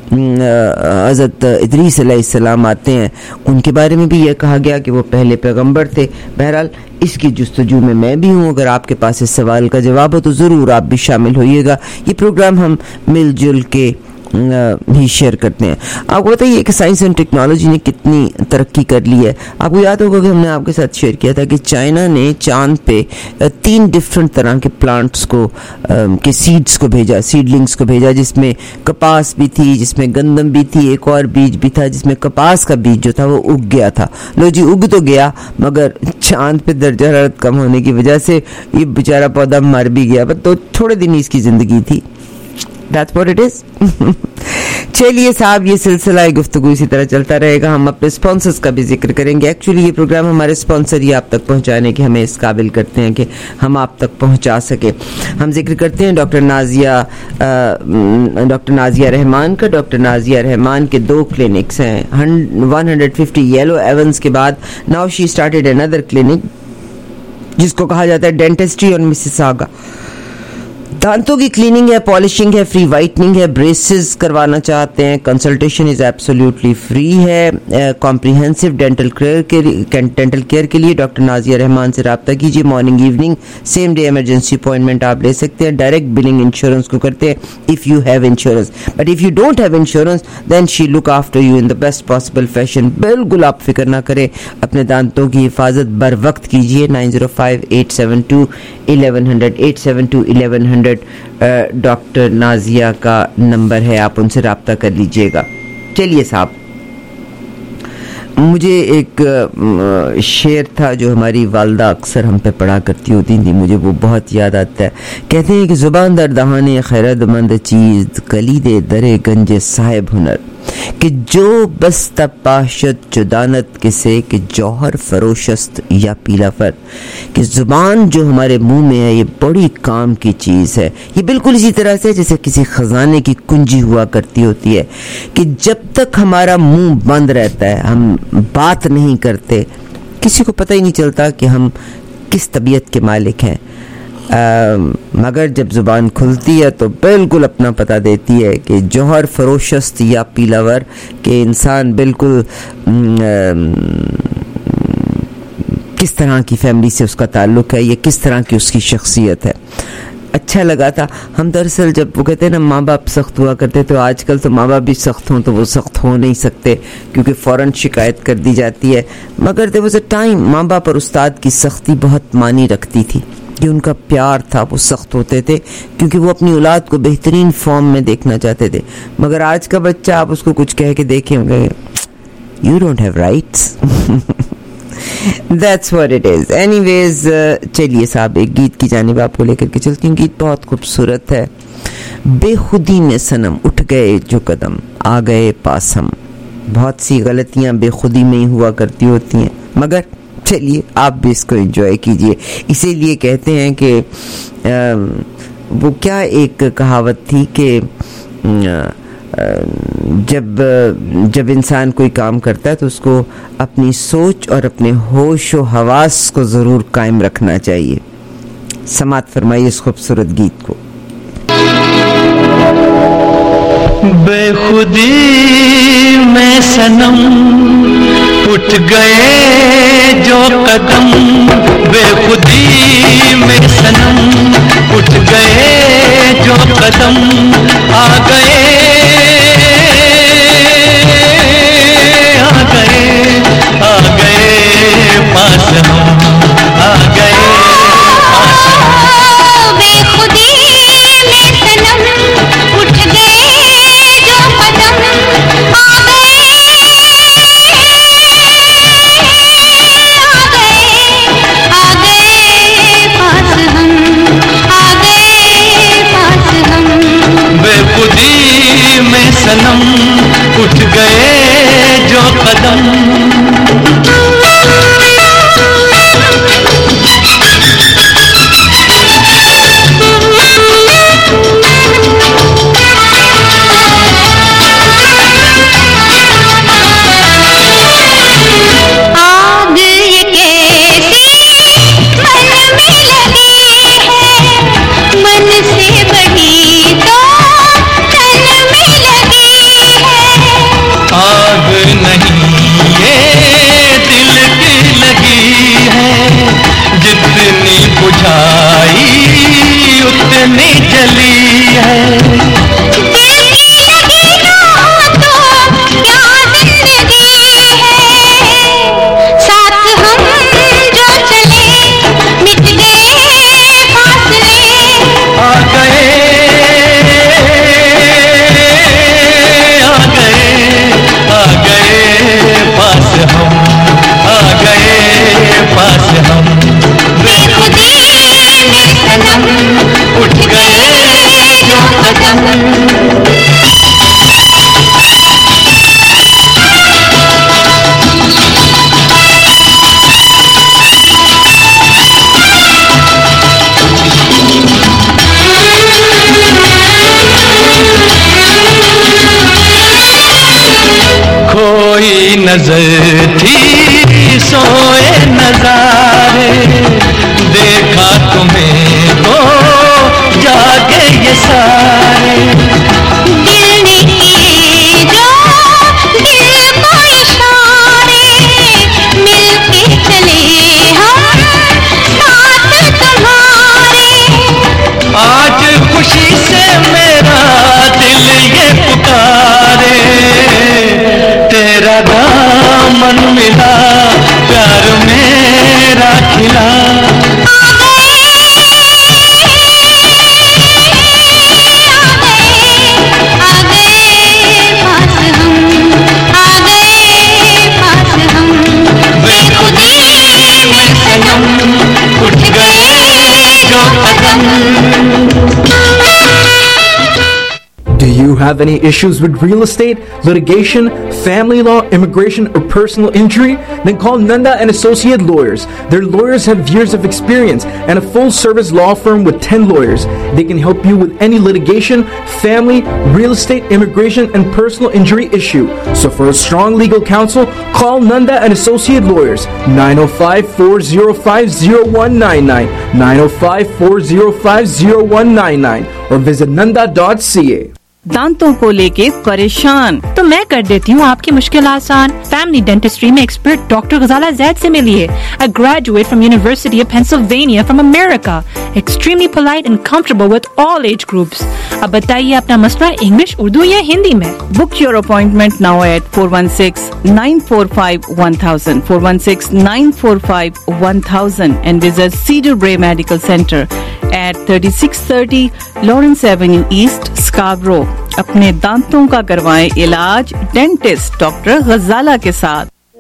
हज़रत इदरीस अलैहिस्सलाम आते हैं। उनके बारे में भी यह कहा गया कि वो पहले पैगंबर थे। बहरहाल इसकी जुस्तजू में मैं भी हूँ। अगर आपके पास इस सवाल का जवाब हो तो ज़रूर आप भी शामिल होइएगा। ये प्रोग्राम हम मिलजुल के भी शेयर करते हैं। आपको बताइए कि साइंस एंड टेक्नोलॉजी ने कितनी तरक्की कर ली है। आपको याद होगा कि हमने आपके साथ शेयर किया था कि चाइना ने चांद पे तीन डिफरेंट तरह के प्लांट्स को के सीड्स को भेजा, सीडलिंग्स को भेजा, जिसमें कपास भी थी, जिसमें गंदम भी थी, एक और बीज भी था जिसमें कपास का बीज जो था वो उग गया था। लो जी, उग तो गया मगर चांद पे दर्जा हरारत कम होने की वजह से ये बेचारा पौधा मर भी गया, बट तो थोड़े दिन इसकी जिंदगी थी। That's what it is. चलिए साहब, ये सिलसिला गुफ्तगू इसी तरह चलता रहेगा। हम अपने स्पॉन्सर्स का भी जिक्र करेंगे। एक्चुअली ये प्रोग्राम हमारे स्पॉन्सर ही आप तक पहुंचाने के हमें इस काबिल करते हैं कि हम आप तक पहुंचा सके। हम जिक्र करते हैं डॉक्टर नाजिया डॉक्टर नाजिया रहमान का। डॉक्टर नाजिया रहमान के दो क्लिनिक्स हैं। One hundred fifty Yellow Avens के बाद now she started another clinic जिसको कहा जाता है डेंटिस्ट्री ऑन मिसिसागा। दांतों की क्लीनिंग है, पॉलिशिंग है, फ्री वाइटनिंग है, ब्रेसेस करवाना चाहते हैं, कंसल्टेशन इज एब्सोल्युटली फ्री है। कॉम्प्रिहेंसिव डेंटल केयर के डेंटल केयर के लिए डॉक्टर नाजिया रहमान से रब्ता कीजिए। Morning evening same day emergency appointment आप ले सकते हैं। डायरेक्ट बिलिंग इंश्योरेंस को करते हैं if you have insurance, but if you don't have insurance then she look after you in the best possible fashion. बिल्कुल आप फिक्र ना करें, अपने दांतों की हिफाजत बर वक्त कीजिए। Nine zero five eight seven two eleven hundred eight seven two eleven hundred doctor Nazia का नंबर है, आप उनसे रब्ता कर लीजिएगा। चलिए साहब, मुझे एक शेर था जो हमारी वालदा अक्सर हम पे पढ़ा करती होती थी, मुझे वो बहुत याद आता है। कहते हैं कि जुबान दर दहाने खैरतमंद चीज़ कलीदे दरे गंजे साहिब हुनर, कि जो बस तपाशत जुदानत किसे कि जौहर फरोशस्त या पीला फर। कि जुबान जो हमारे मुंह में है ये बड़ी काम की चीज़ है। ये बिल्कुल इसी तरह से जैसे किसी खजाने की कुंजी हुआ करती होती है कि जब तक हमारा मुंह बंद रहता है, हम बात नहीं करते, किसी को पता ही नहीं चलता कि हम किस तबीयत के मालिक हैं। आ, मगर जब ज़ुबान खुलती है तो बिल्कुल अपना पता देती है कि जौहर फरोशस्त या पीलावर, के इंसान बिल्कुल आ, किस तरह की फैमिली से उसका ताल्लुक़ है, ये किस तरह की उसकी शख्सियत है। अच्छा लगा था। हम दरअसल जब वो कहते हैं ना माँ बाप सख्त हुआ करते, तो आजकल तो माँ बाप भी सख्त हों तो वो सख्त हो नहीं सकते क्योंकि फ़ौरन शिकायत कर दी जाती है। मगर देयर वाज अ टाइम माँ बाप और उस्ताद की सख्ती बहुत मानी रखती थी, कि उनका प्यार था, वो सख्त होते थे क्योंकि वो अपनी औलाद को बेहतरीन फॉर्म में देखना चाहते थे। मगर आज का बच्चा आप उसको कुछ कह के देखें, you don't have rights. That's what it is. Anyways, uh, चलिए साहब, एक गीत की जानिब आपको लेकर के चलती हूँ। गीत बहुत खूबसूरत है। बेखुदी में सनम उठ गए जो कदम, आ गए पास हम, बहुत सी गलतियां बेखुदी में ही हुआ करती होती हैं, मगर चलिए आप भी इसको एंजॉय कीजिए। इसीलिए कहते हैं कि वो क्या एक कहावत थी कि जब जब इंसान कोई काम करता है तो उसको अपनी सोच और अपने होश व हवास को ज़रूर कायम रखना चाहिए। समात फरमाइए इस खूबसूरत गीत को। बेखुदी में सनम उठ गए जो कदम, बेखुदी में सनम उठ गए जो कदम, आ गए आ गए आ गए पास हम, आ गए पास हम। बेखुदी में सनम उठ गए जो कदम, आ गए आ गए पास हम, आ गए पास हम। बेखुदी में सनम उठ गए जो कदम। बुझाई उतनी जली है, दिल की लगी ना तो क्या जिंदगी है, साथ हम जो चले मिट गए फासले, आ गए आ गए आ गए पास हम, आ गए पास हम। सनम उठ गए जो कदम। खोई नजर थी सोए नजारे, देखा तुम्हें तो जागे ये सारे, दिल ने किए जो दिल को इशारे, मिलके चले हम साथ तुम्हारे, आज खुशी से मेरा दिल ये पुकारे, तेरा दामन मिला प्यार मेरा खिला, उठ गए जो कदम। Do you have any issues with real estate, litigation, family law, immigration, or personal injury? Then call Nanda and Associate Lawyers. Their lawyers have years of experience and a full-service law firm with ten lawyers. They can help you with any litigation, family, real estate, immigration, and personal injury issue. So for a strong legal counsel, call Nanda and Associate Lawyers, nine oh five, four oh five, oh one nine nine, nine oh five, four oh five, oh one nine nine, or visit nanda dot c a. दांतों को लेके परेशान तो मैं कर देती हूँ आपकी मुश्किल आसान। फैमिली डेंटिस्ट्री में एक्सपर्ट डॉक्टर गजाला जैद से मिलिए। A graduate from University of Pennsylvania from America, extremely polite and comfortable with all age groups. अब बताइए अपना मसला इंग्लिश, उर्दू या हिंदी में। Book your appointment now at four one six, nine four five, one thousand, four one six, nine four five, one thousand and visit Cedar Bray Medical Center at thirty-six thirty Lawrence Avenue East, Scarborough. अपने दांतों का करवाएं इलाज dentist doctor गजाला के साथ।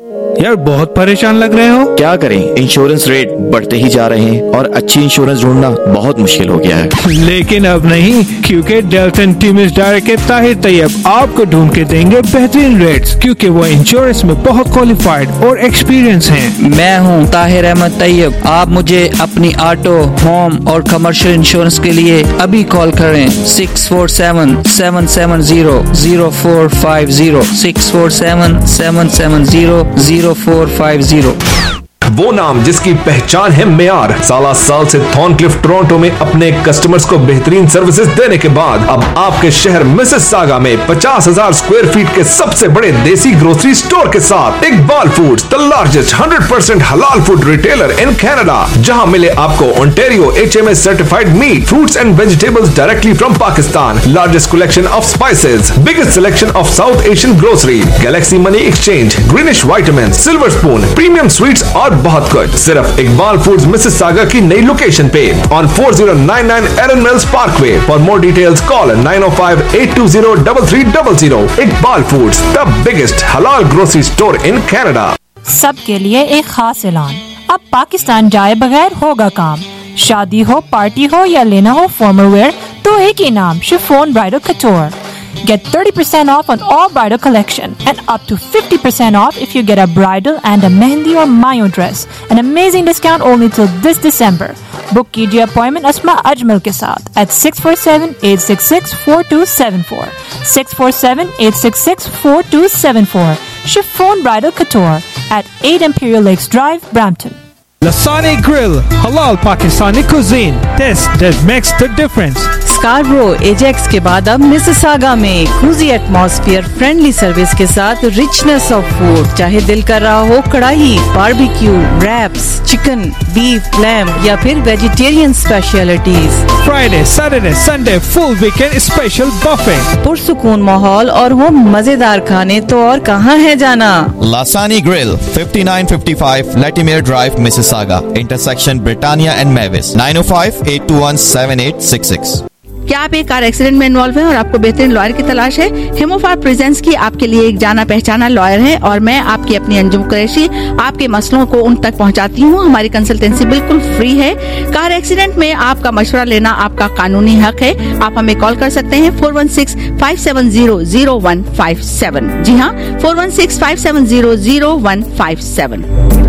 यार बहुत परेशान लग रहे हो। क्या करें, इंश्योरेंस रेट बढ़ते ही जा रहे हैं और अच्छी इंश्योरेंस ढूंढना बहुत मुश्किल हो गया है। लेकिन अब नहीं, क्योंकि डेल्टन टीम्स डायरेक्ट के ताहिर तैयब आपको ढूंढ के देंगे बेहतरीन रेट्स, क्योंकि वो इंश्योरेंस में बहुत क्वालिफाइड और एक्सपीरियंस हैं। मैं हूँ ताहिर अहमद तैयब। आप मुझे अपनी ऑटो, होम और कमर्शियल इंश्योरेंस के लिए अभी कॉल करें six four seven seven seven zero zero four five zero six four seven seven seven zero zero four five zero. वो नाम जिसकी पहचान है मेयार, साला साल से थॉर्नक्लिफ टोरंटो में अपने कस्टमर्स को बेहतरीन सर्विसेज देने के बाद अब आपके शहर मिसिसागा में पचास हजार स्क्वायर फीट के सबसे बड़े देसी ग्रोसरी स्टोर के साथ Iqbal foods, the largest hundred percent हलाल फूड रिटेलर इन कनाडा, जहां मिले आपको Ontario H M S certified meat, fruits and vegetables directly from Pakistan, largest collection of spices, biggest selection of South Asian grocery, Galaxy money exchange, greenish vitamin, silver spoon, premium sweets और बहुत कुछ सिर्फ Iqbal foods Mississauga की नई location पे on four zero nine nine Erin Mills parkway. For more details call nine o five eight two zero double three double zero. Iqbal foods, the biggest हलाल grocery store in Canada. सबके लिए एक खास ऐलान, अब पाकिस्तान जाए बगैर होगा काम। शादी हो, पार्टी हो या लेना हो फॉर्मल वेयर, तो एक ही नाम, chiffon bridal couture. Get thirty percent off on all bridal collection and up to fifty percent off if you get a bridal and a mehndi or mayo dress. An amazing discount only till this December. Book कीजिए appointment Asma Ajmal के साथ at six four seven eight six six four two seven four. six four seven eight six six four two seven four. Chiffon Bridal Couture at eight Imperial Lakes Drive, Brampton. Lasani Grill, halal Pakistani cuisine. Taste that makes the difference. Scarborough Ajax के बाद अब Mississauga में cruzi atmosphere, friendly service के साथ richness of food. चाहे दिल कर रहा हो karahi, barbecue, wraps, chicken, beef, lamb या फिर vegetarian specialities. Friday, Saturday, Sunday full weekend special buffet. पुरसुकून माहौल और वो मजेदार खाने तो और कहाँ है जाना। Lasani grill, fifty-nine fifty-five Latimer Drive, Mississauga, intersection Britannia and Mavis, nine oh five eight two one seven eight six six। क्या आप एक कार एक्सीडेंट में इन्वॉल्व हैं और आपको बेहतरीन लॉयर की तलाश है? हिमोफार प्रेजेंस की आपके लिए एक जाना पहचाना लॉयर है और मैं आपकी अपनी अंजुम कुरैशी आपके मसलों को उन तक पहुंचाती हूं। हमारी कंसल्टेंसी बिल्कुल फ्री है। कार एक्सीडेंट में आपका मशवरा लेना आपका कानूनी हक है। आप हमें कॉल कर सकते हैं four one six five seven zero zero one five seven. जी हाँ, four one six five seven zero zero one five seven.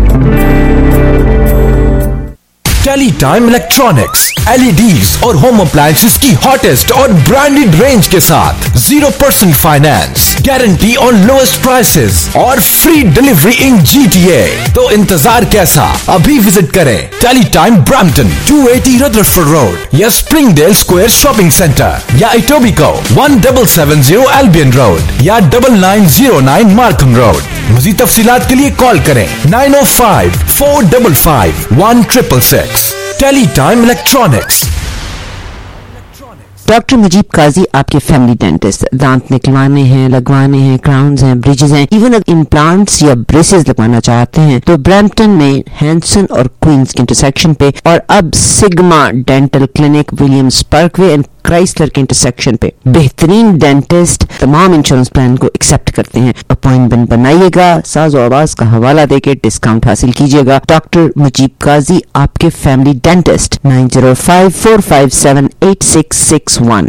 Tele Time electronics, LEDs और होम अप्लायंसेस की हॉटेस्ट और ब्रांडेड रेंज के साथ जीरो परसेंट फाइनेंस, गारंटी और lowest prices और free delivery in GTA. तो इंतजार कैसा, अभी विजिट करें Tele Time Brampton two eighty Rutherford road या स्प्रिंगडेल स्क्वायर शॉपिंग सेंटर या Etobicoke one double seven zero Albion road या double nine zero nine Markham road. मज़ीद तफसीलात के लिए कॉल करें nine o five four double five one triple six. Tele Time electronics. Doctor Mujeeb Qazi आपके family dentist. दांत निकलवाने हैं, लगवाने हैं, क्राउन्स हैं, ब्रिजेस हैं, इवन अगर इम्प्लांट्स या ब्रेसेस लगवाना चाहते हैं तो ब्रैम्पटन में हैंसन और क्वींस के इंटरसेक्शन पे, और अब Sigma dental clinic Williams parkway and Chrysler के इंटरसेक्शन पे बेहतरीन डेंटिस्ट तमाम इंश्योरेंस प्लान को एक्सेप्ट करते हैं। अपॉइंटमेंट बनाइएगा, साज़ो आवाज का हवाला देके डिस्काउंट हासिल कीजिएगा। डॉक्टर मुजीब काजी आपके family dentist, nine zero five four five seven eight six six one.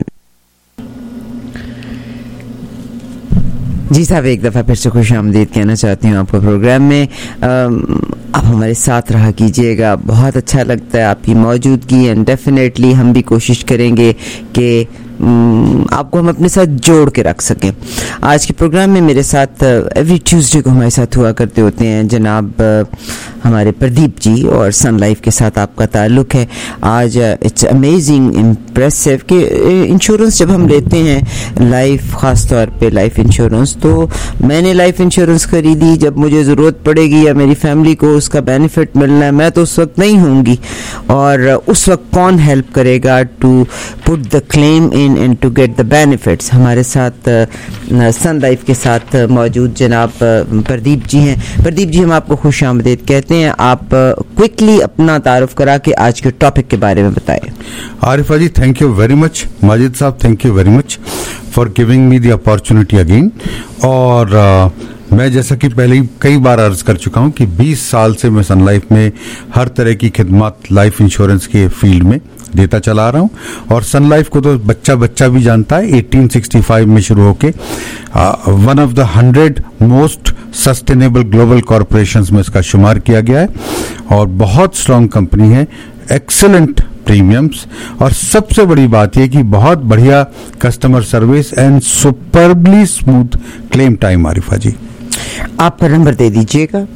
जी साहब, एक दफ़ा फिर से खुश आमदीद कहना चाहती हूँ आपको प्रोग्राम में। आप हमारे साथ रहा कीजिएगा, बहुत अच्छा लगता है आपकी मौजूदगी, एंड डेफिनेटली हम भी कोशिश करेंगे कि आपको हम अपने साथ जोड़ के रख सकें। आज के प्रोग्राम में मेरे साथ एवरी ट्यूसडे को हमारे साथ हुआ करते होते हैं जनाब हमारे प्रदीप जी, और सन लाइफ के साथ आपका ताल्लुक है। आज इट्स अमेजिंग इम्प्रेसिव कि इंश्योरेंस जब हम लेते हैं लाइफ, ख़ास तौर पे लाइफ इंश्योरेंस, तो मैंने लाइफ इंश्योरेंस खरीदी, जब मुझे ज़रूरत पड़ेगी या मेरी फैमिली को उसका बेनिफिट मिलना है, मैं तो उस वक्त नहीं होंगी, और उस वक्त कौन हेल्प करेगा to put the claim in and to get the benefits. हमारे साथ सन लाइफ के साथ मौजूद जनाब प्रदीप जी हैं। प्रदीप जी, हम आपको खुश आमदीद कहते हैं। आप क्विकली अपना तारुफ करा के आज के टॉपिक के बारे में बताएं। Arifa ji, thank you very much. Majid साहब, thank you very much for giving me the opportunity again. और मैं जैसा कि पहले ही कई बार अर्ज कर चुका हूं कि बीस साल से मैं सन लाइफ में हर तरह की खिदमत लाइफ इंश्योरेंस के फील्ड में देता चला रहा हूं, और सन लाइफ को तो बच्चा बच्चा भी जानता है। अठारह सौ पैंसठ में शुरू होके one of the hundred most sustainable global corporations में इसका शुमार किया गया है, और बहुत स्ट्रांग कंपनी है, एक्सेलेंट प्रीमियम्स, और सबसे बड़ी बात यह कि बहुत बढ़िया customer service and superbly smooth claim time. Arifa ji, आपका नंबर दे दीजिएगा।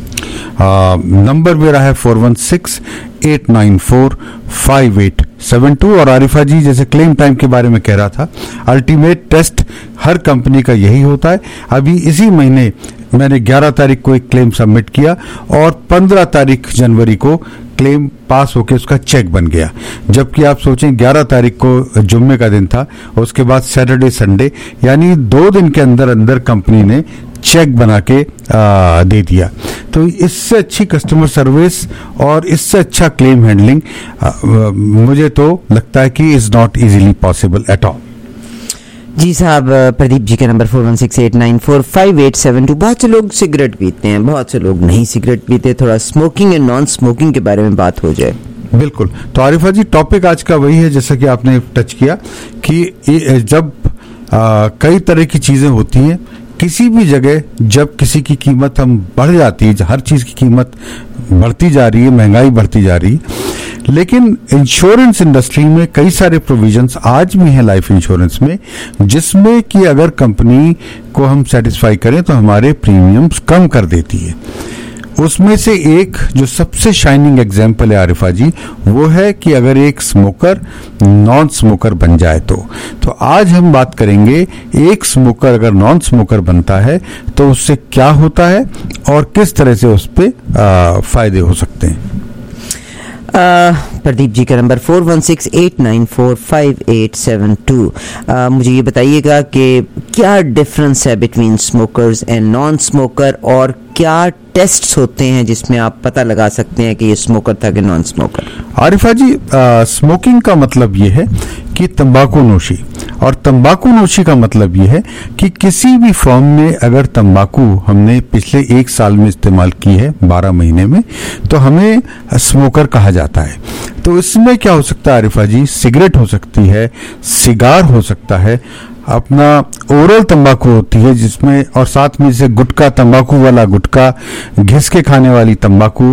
नंबर मेरा है four one six eight nine four five eight seven two. और आरिफा जी, जैसे क्लेम टाइम के बारे में कह रहा था, अल्टीमेट टेस्ट हर कंपनी का यही होता है। अभी इसी महीने मैंने ग्यारह तारीख को एक क्लेम सबमिट किया और पंद्रह तारीख जनवरी को क्लेम पास होके उसका चेक बन गया। जबकि आप सोचें ग्यारह तारीख को जुम्मे का दिन था, उसके बाद सैटरडे संडे, यानी दो दिन के अंदर अंदर कंपनी ने चेक बना के आ, दे दिया। तो इससे अच्छी कस्टमर सर्विस और इससे अच्छा क्लेम हैंडलिंग मुझे तो लगता है कि is not easily possible at all. जी साहब, प्रदीप जी का number four one six eight nine four five eight seven two. बहुत से लोग सिगरेट पीते हैं, बहुत से लोग नहीं सिगरेट पीते। थोड़ा स्मोकिंग एंड नॉन स्मोकिंग के बारे में बात हो जाए। बिल्कुल। तो आरिफा जी, टॉपिक आज का वही है जैसा कि आपने टच किया कि जब आ, कई तरह की चीजें होती हैं किसी भी जगह, जब किसी की कीमत हम बढ़ जाती है, हर चीज की कीमत बढ़ती जा रही है, महंगाई बढ़ती जा रही है, लेकिन इंश्योरेंस इंडस्ट्री में कई सारे प्रोविजंस आज भी हैं लाइफ इंश्योरेंस में, जिसमें कि अगर कंपनी को हम सेटिस्फाई करें तो हमारे प्रीमियम्स कम कर देती है। उसमें से एक जो सबसे शाइनिंग एग्जाम्पल है आरिफा जी, वो है कि अगर एक स्मोकर नॉन स्मोकर बन जाए तो तो आज हम बात करेंगे एक स्मोकर अगर नॉन स्मोकर बनता है तो उससे क्या होता है और किस तरह से उस पे फायदे हो सकते हैं। प्रदीप जी का number four one six eight nine four five eight seven two. मुझे ये बताइएगा कि क्या डिफरेंस है between smokers and non smoker, और क्या टेस्ट्स होते हैं जिसमें आप पता लगा सकते हैं कि ये स्मोकर था कि non smoker. Arifa ji, smoking का मतलब ये है कि तंबाकू नोशी, और तंबाकू नोशी का मतलब ये है कि किसी भी फॉर्म में अगर तंबाकू हमने पिछले एक साल में इस्तेमाल की है बारह महीने में, तो हमें स्मोकर कहा जाता है। तो इसमें क्या हो सकता है आरिफा जी, सिगरेट हो सकती है, सिगार हो सकता है, अपना ओरल तंबाकू होती है जिसमें, और साथ में जैसे गुटखा, तंबाकू वाला गुटखा, घिस के खाने वाली तंबाकू,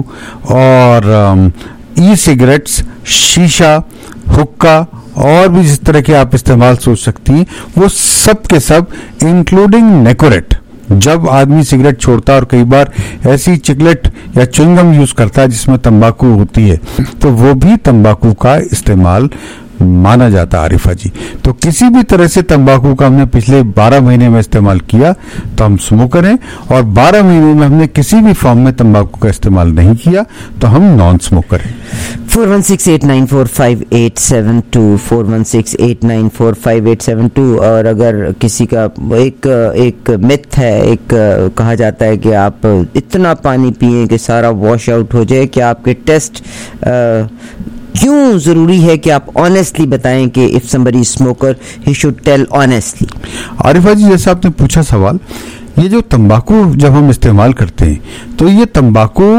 और ई सिगरेट्स, शीशा, हुक्का, और भी जिस तरह के आप इस्तेमाल सोच सकती हैं, वो सब के सब इंक्लूडिंग नेकोरेट। जब आदमी सिगरेट छोड़ता है और कई बार ऐसी चिकलेट या च्युइंगम यूज करता है जिसमें तंबाकू होती है, तो वो भी तंबाकू का इस्तेमाल माना जाता है आरिफा जी। तो किसी भी तरह से तंबाकू का हमने पिछले बारह महीने में इस्तेमाल किया तो हम स्मोकर हैं, और बारह महीने में हमने किसी भी फॉर्म में तंबाकू का इस्तेमाल नहीं किया तो हम नॉन स्मोकर हैं। Four one six eight nine four five eight seven two four one six eight nine four five eight seven two. और अगर किसी का एक एक मिथ है, एक कहा जाता है कि आप इतना पानी पिए कि सारा वॉश आउट हो जाए, कि आपके टेस्ट आ, क्यों जरूरी है कि आप ऑनेस्टली बताएं कि if somebody smoker he should tell honestly. Arifa ji, जैसे आपने पूछा सवाल, ये जो तंबाकू जब हम इस्तेमाल करते हैं तो ये तंबाकू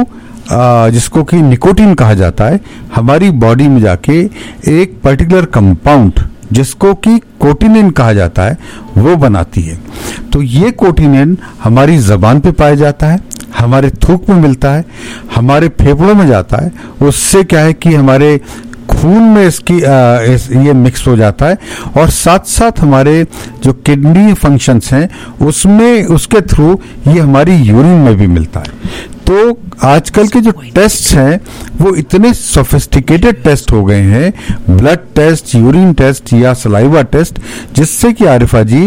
जिसको कि निकोटीन कहा जाता है, हमारी बॉडी में जाके एक पर्टिकुलर कंपाउंड जिसको कि कोटिनिन कहा जाता है वो बनाती है। तो ये कोटिनिन हमारी जबान पे पाया जाता है, हमारे थूक में मिलता है, हमारे फेफड़ों में जाता है। उससे क्या है कि हमारे खून में इसकी आ, इस, ये मिक्स हो जाता है, और साथ साथ हमारे जो किडनी फंक्शंस हैं उसमें उसके थ्रू ये हमारी यूरिन में भी मिलता है। तो आजकल के जो टेस्ट हैं वो इतने सोफिस्टिकेटेड टेस्ट हो गए हैं, ब्लड टेस्ट, यूरिन टेस्ट या सलाइवा टेस्ट, जिससे कि आरिफा जी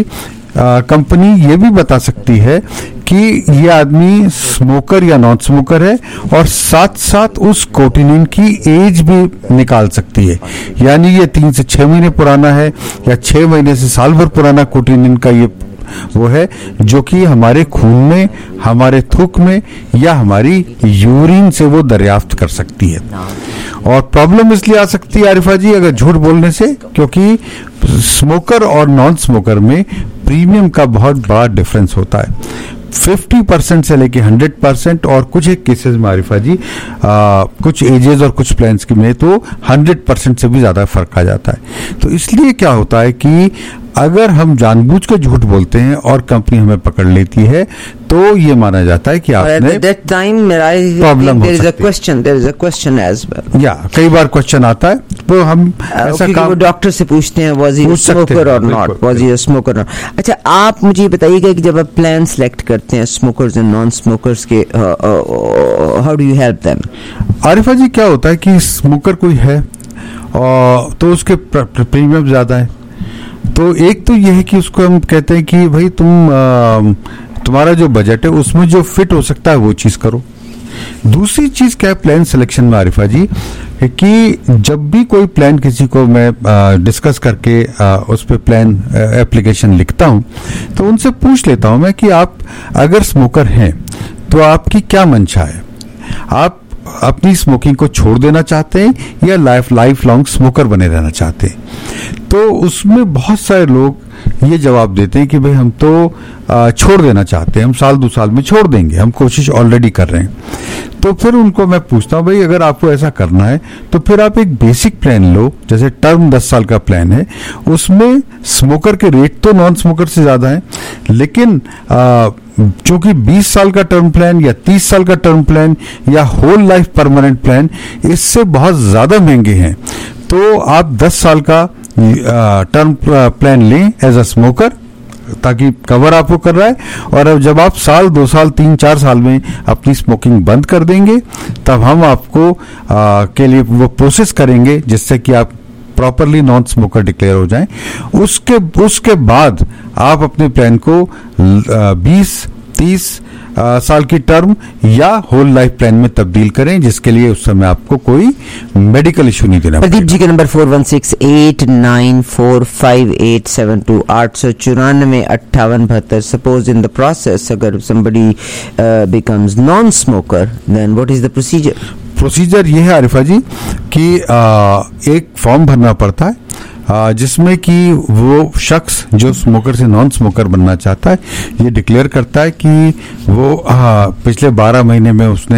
कंपनी ये भी बता सकती है कि ये आदमी स्मोकर या नॉन स्मोकर है, और साथ साथ उस कोटिनिन की एज भी निकाल सकती है। यानी ये तीन से छह महीने पुराना है या छह महीने से साल भर पुराना कोटिनिन का ये वो है जो कि हमारे खून में, हमारे थूक में या हमारी यूरिन से वो दरियाफ्त कर सकती है। और प्रॉब्लम इसलिए आ सकती है आरिफा जी अगर झूठ बोलने से, क्योंकि स्मोकर और नॉन स्मोकर में प्रीमियम का बहुत बड़ा डिफरेंस होता है। फिफ्टी परसेंट से लेके हंड्रेड परसेंट, और कुछ एक केसेस में आरिफा जी आ, कुछ एजेस और कुछ प्लान्स की में तो हंड्रेड परसेंट से भी ज्यादा फर्क आ जाता है। तो इसलिए क्या होता है कि अगर हम जानबूझ के झूठ बोलते हैं और कंपनी हमें पकड़ लेती है तो ये माना जाता है कि आपने दैट टाइम प्रॉब्लम हो देयर इज अ सकती है। Question there is a question as well. या कई बार क्वेश्चन आता है तो हम ऐसा काम डॉक्टर से पूछते हैं वाज ही स्मोकर और not, was he a smoker not. अच्छा, आप मुझे बताइएगा कि जब आप प्लान सेलेक्ट करते हैं स्मोकर्स एंड नॉन स्मोकर्स के, how do you help them? Arifa ji क्या होता है कि स्मोकर कोई है और तो उसके प्रीमियम ज्यादा है। तो एक तो यह है कि उसको हम कहते हैं कि भाई तुम आ, तुम्हारा जो बजट है उसमें जो फिट हो सकता है वो चीज करो। दूसरी चीज क्या है प्लान सिलेक्शन में आरिफा जी, कि जब भी कोई प्लान किसी को मैं डिस्कस करके आ, उस पर प्लान एप्लीकेशन लिखता हूं तो उनसे पूछ लेता हूं मैं कि आप अगर स्मोकर हैं तो आपकी क्या मंशा है, आप अपनी स्मोकिंग को छोड़ देना चाहते हैं या लाइफ लाइफ लॉन्ग स्मोकर बने रहना चाहते हैं। तो उसमें बहुत सारे लोग ये जवाब देते हैं कि भाई हम तो आ, छोड़ देना चाहते हैं, हम साल दो साल में छोड़ देंगे, हम कोशिश ऑलरेडी कर रहे हैं। तो फिर उनको मैं पूछता हूं भाई अगर आपको ऐसा करना है तो फिर आप एक बेसिक प्लान लो, जैसे टर्म दस साल का प्लान है, उसमें स्मोकर के रेट तो नॉन स्मोकर से ज्यादा है, लेकिन चूंकि बीस साल का टर्म प्लान या तीस साल का टर्म प्लान या होल लाइफ परमानेंट प्लान इससे बहुत ज्यादा महंगे हैं, तो आप दस साल का टर्म प्लान लें एज अ स्मोकर ताकि कवर आपको कर रहा है, और अब जब आप साल दो साल तीन चार साल में अपनी स्मोकिंग बंद कर देंगे तब हम आपको आ, के लिए वो प्रोसेस करेंगे जिससे कि आप प्रॉपरली नॉन स्मोकर डिक्लेयर हो जाएं। उसके उसके बाद आप अपने प्लान को बीस तीस साल की टर्म या होल लाइफ प्लान में तब्दील करें, जिसके लिए उस समय आपको कोई मेडिकल इशू नहीं देना। प्रदीप जी के number four one six eight nine four five eight seven two, आठ सौ चौरानवे अट्ठावन बहत्तर। सपोज इन द प्रोसेस अगर somebody uh, becomes non smoker, then what is the procedure? Procedure ये है आरिफा जी कि आ, एक फॉर्म भरना पड़ता है आ, जिसमें कि वो शख्स जो स्मोकर से नॉन स्मोकर बनना चाहता है ये डिक्लेयर करता है कि वो आ, पिछले बारह महीने में उसने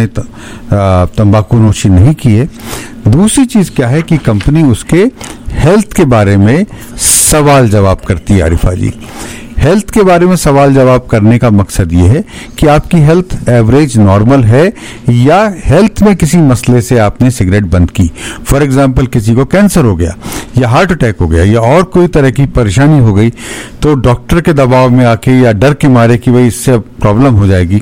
तंबाकू नोशी नहीं की है। दूसरी चीज क्या है कि कंपनी उसके हेल्थ के बारे में सवाल जवाब करती है आरिफा जी। हेल्थ के बारे में सवाल जवाब करने का मकसद ये है कि आपकी हेल्थ एवरेज नॉर्मल है या हेल्थ में किसी मसले से आपने सिगरेट बंद की। फॉर एग्जांपल किसी को कैंसर हो गया या हार्ट अटैक हो गया या और कोई तरह की परेशानी हो गई, तो डॉक्टर के दबाव में आके या डर के मारे कि भाई इससे प्रॉब्लम हो जाएगी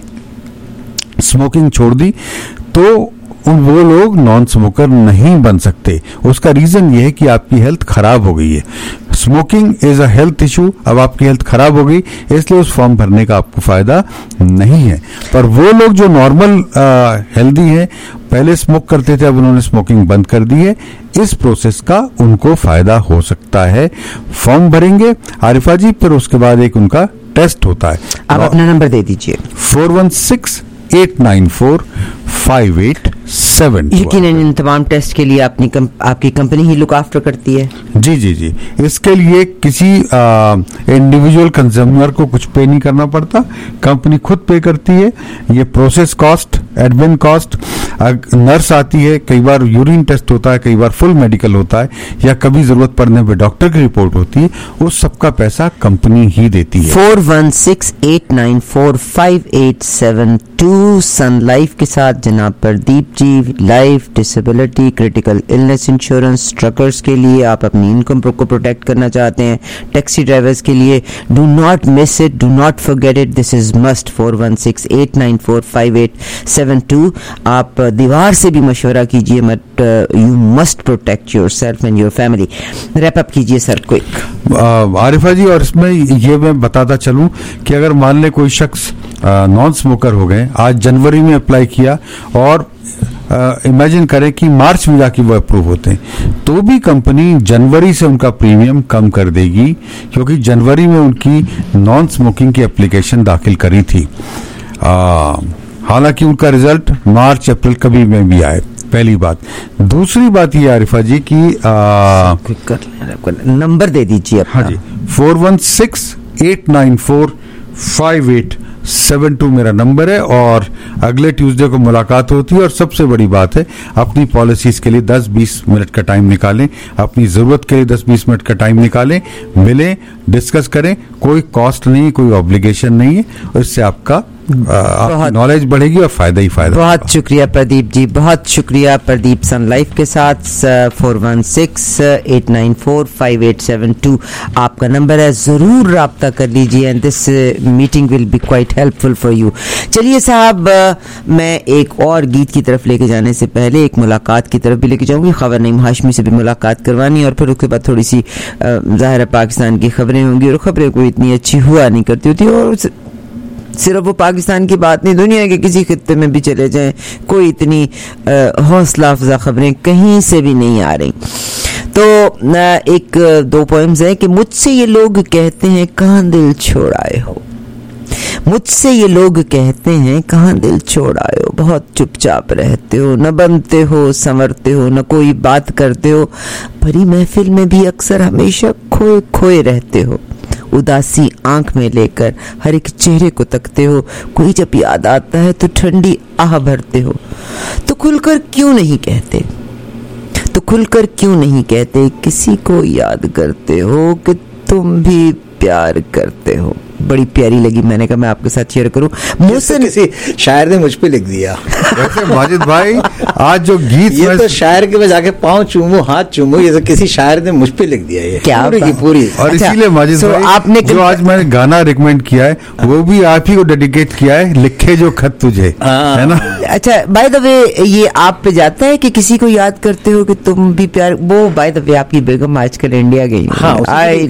स्मोकिंग छोड़ दी, तो उन वो लोग नॉन स्मोकर नहीं बन सकते। उसका रीजन ये है कि आपकी हेल्थ खराब हो गई है। Smoking is a health issue, अब आपकी हेल्थ खराब हो गई इसलिए उस फॉर्म भरने का आपको फायदा नहीं है। पर वो लोग जो नॉर्मल हेल्दी हैं, पहले स्मोक करते थे अब उन्होंने स्मोकिंग बंद कर दी है, इस प्रोसेस का उनको फायदा हो सकता है। फॉर्म भरेंगे आरिफा जी, फिर उसके बाद एक उनका टेस्ट होता है। आप अपना नंबर दे दीजिए। Four one six eight nine four five eight seven. यकीनन इन तमाम टेस्ट के लिए अपनी कम, आपकी कंपनी ही लुक आफ्टर करती है। जी जी जी, इसके लिए किसी इंडिविजुअल कंज्यूमर को कुछ पे नहीं करना पड़ता, कंपनी खुद पे करती है। ये process cost, admin cost, nurse आती है, कई बार यूरिन टेस्ट होता है, कई बार फुल मेडिकल होता है, या कभी जरूरत पड़ने पे डॉक्टर की रिपोर्ट होती है, उस सबका पैसा कंपनी ही देती है। Four one six eight nine four five eight seven two Sun Life के साथ जनाब Pradeep ji, life, disability, critical illness insurance, truckers के लिए आप अपनी इनकम को प्रोटेक्ट करना चाहते हैं, टैक्सी ड्राइवर्स के लिए, do not miss it, do not forget it, this is must. Four one six eight nine four five eight seven two. आप दीवार से भी मशवरा कीजिए, but you must protect yourself and your family. Wrap up कीजिए sir quick. Arifa ji, और इसमें ये मैं बताता चलूं कि अगर मान ले कोई शख्स नॉन स्मोकर हो गए, आज जनवरी में अप्लाई किया और इमेजिन uh, करें कि मार्च में जाके वो अप्रूव होते हैं, तो भी कंपनी जनवरी से उनका प्रीमियम कम कर देगी, क्योंकि जनवरी में उनकी नॉन स्मोकिंग की एप्लीकेशन दाखिल करी थी। uh, हालांकि उनका रिजल्ट मार्च अप्रैल कभी में भी आए, पहली बात। दूसरी बात ये आरिफा जी की नंबर दे दीजिए। हाँ जी, four one six eight nine four five eight seven two मेरा नंबर है और अगले ट्यूसडे को मुलाकात होती है। और सबसे बड़ी बात है, अपनी पॉलिसीज के लिए दस बीस मिनट का टाइम निकालें, अपनी जरूरत के लिए दस बीस मिनट का टाइम निकालें, मिलें, डिस्कस करें। कोई कॉस्ट नहीं, कोई ऑब्लिगेशन नहीं है, और इससे आपका नॉलेज बढ़ेगी और फायदा ही फायदा। बहुत शुक्रिया प्रदीप जी, बहुत शुक्रिया। प्रदीप सन लाइफ के साथ four one six eight nine four five eight seven two आपका नंबर है, जरूर राब्ता कर लीजिए and this meeting will be quite helpful for you. चलिए साहब, मैं एक और गीत की तरफ लेके जाने से पहले एक मुलाकात की तरफ भी लेके जाऊंगी। खबर नईम हाशमी से भी मुलाकात करवानी और फिर उसके बाद थोड़ी सी ज़ाहिर है पाकिस्तान की खबरें होंगी, और खबरें कोई इतनी अच्छी हुआ नहीं करती होती, और सिर्फ वो पाकिस्तान की बात नहीं, दुनिया के किसी खित्ते में भी चले जाएं, कोई इतनी हौसला अफजा खबरें कहीं से भी नहीं आ रही। तो एक दो पोएम्स हैं कि मुझसे ये लोग कहते हैं कहाँ दिल छोड़ आए हो, मुझसे ये लोग कहते हैं कहाँ दिल छोड़ आए हो, बहुत चुपचाप रहते हो, न बनते हो संवरते हो, न कोई बात करते हो, भरी महफिल में भी अक्सर हमेशा खोए खोए रहते हो, उदासी आंख में लेकर हर एक चेहरे को तकते हो, कोई जब याद आता है तो ठंडी आह भरते हो, तो खुलकर क्यों नहीं कहते, तो खुलकर क्यों नहीं कहते, किसी को याद करते हो कि तुम भी प्यार करते हो। बड़ी प्यारी लगी, मैंने कहा मैं आपके साथ शेयर करूं। मोहसिन, किसी शायर ने मुझ पे लिख दिया। वैसे माजिद भाई, आज जो गीत ये तो शायर के मैं जाके पाँव चूमू हाथ चूमू, ये तो किसी शायर ने मुझ पे लिख दिया ये क्या पूरी की पूरी। और अच्छा, इसीलिए माजिद भाई आपने जो आज मैंने गाना रिकमेंड किया है वो भी आप ही को डेडिकेट किया है, लिखे जो खत तुझे, है ना। अच्छा, बाय द वे ये आप पे जाता है कि किसी को याद करते हो कि तुम भी प्यार, वो बाय द वे आपकी बेगम आजकल इंडिया गई। I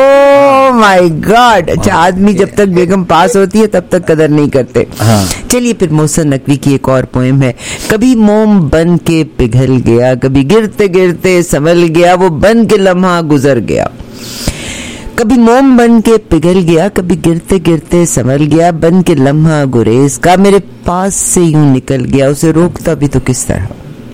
know my God. अच्छा, आदमी जब तक बेगम पास होती है तब तक कदर नहीं करते। हाँ। चलिए फिर मोहसिन नकवी की एक और पोएम है। कभी मोम बन के पिघल गया, कभी गिरते गिरते संभल गया, वो बन के लम्हा गुजर गया। कभी मोम बन के पिघल गया, कभी गिरते गिरते संभल गया, बन के लम्हा गुरेज का मेरे पास से यूं निकल गया, उसे रोकता भी तो किस तरह।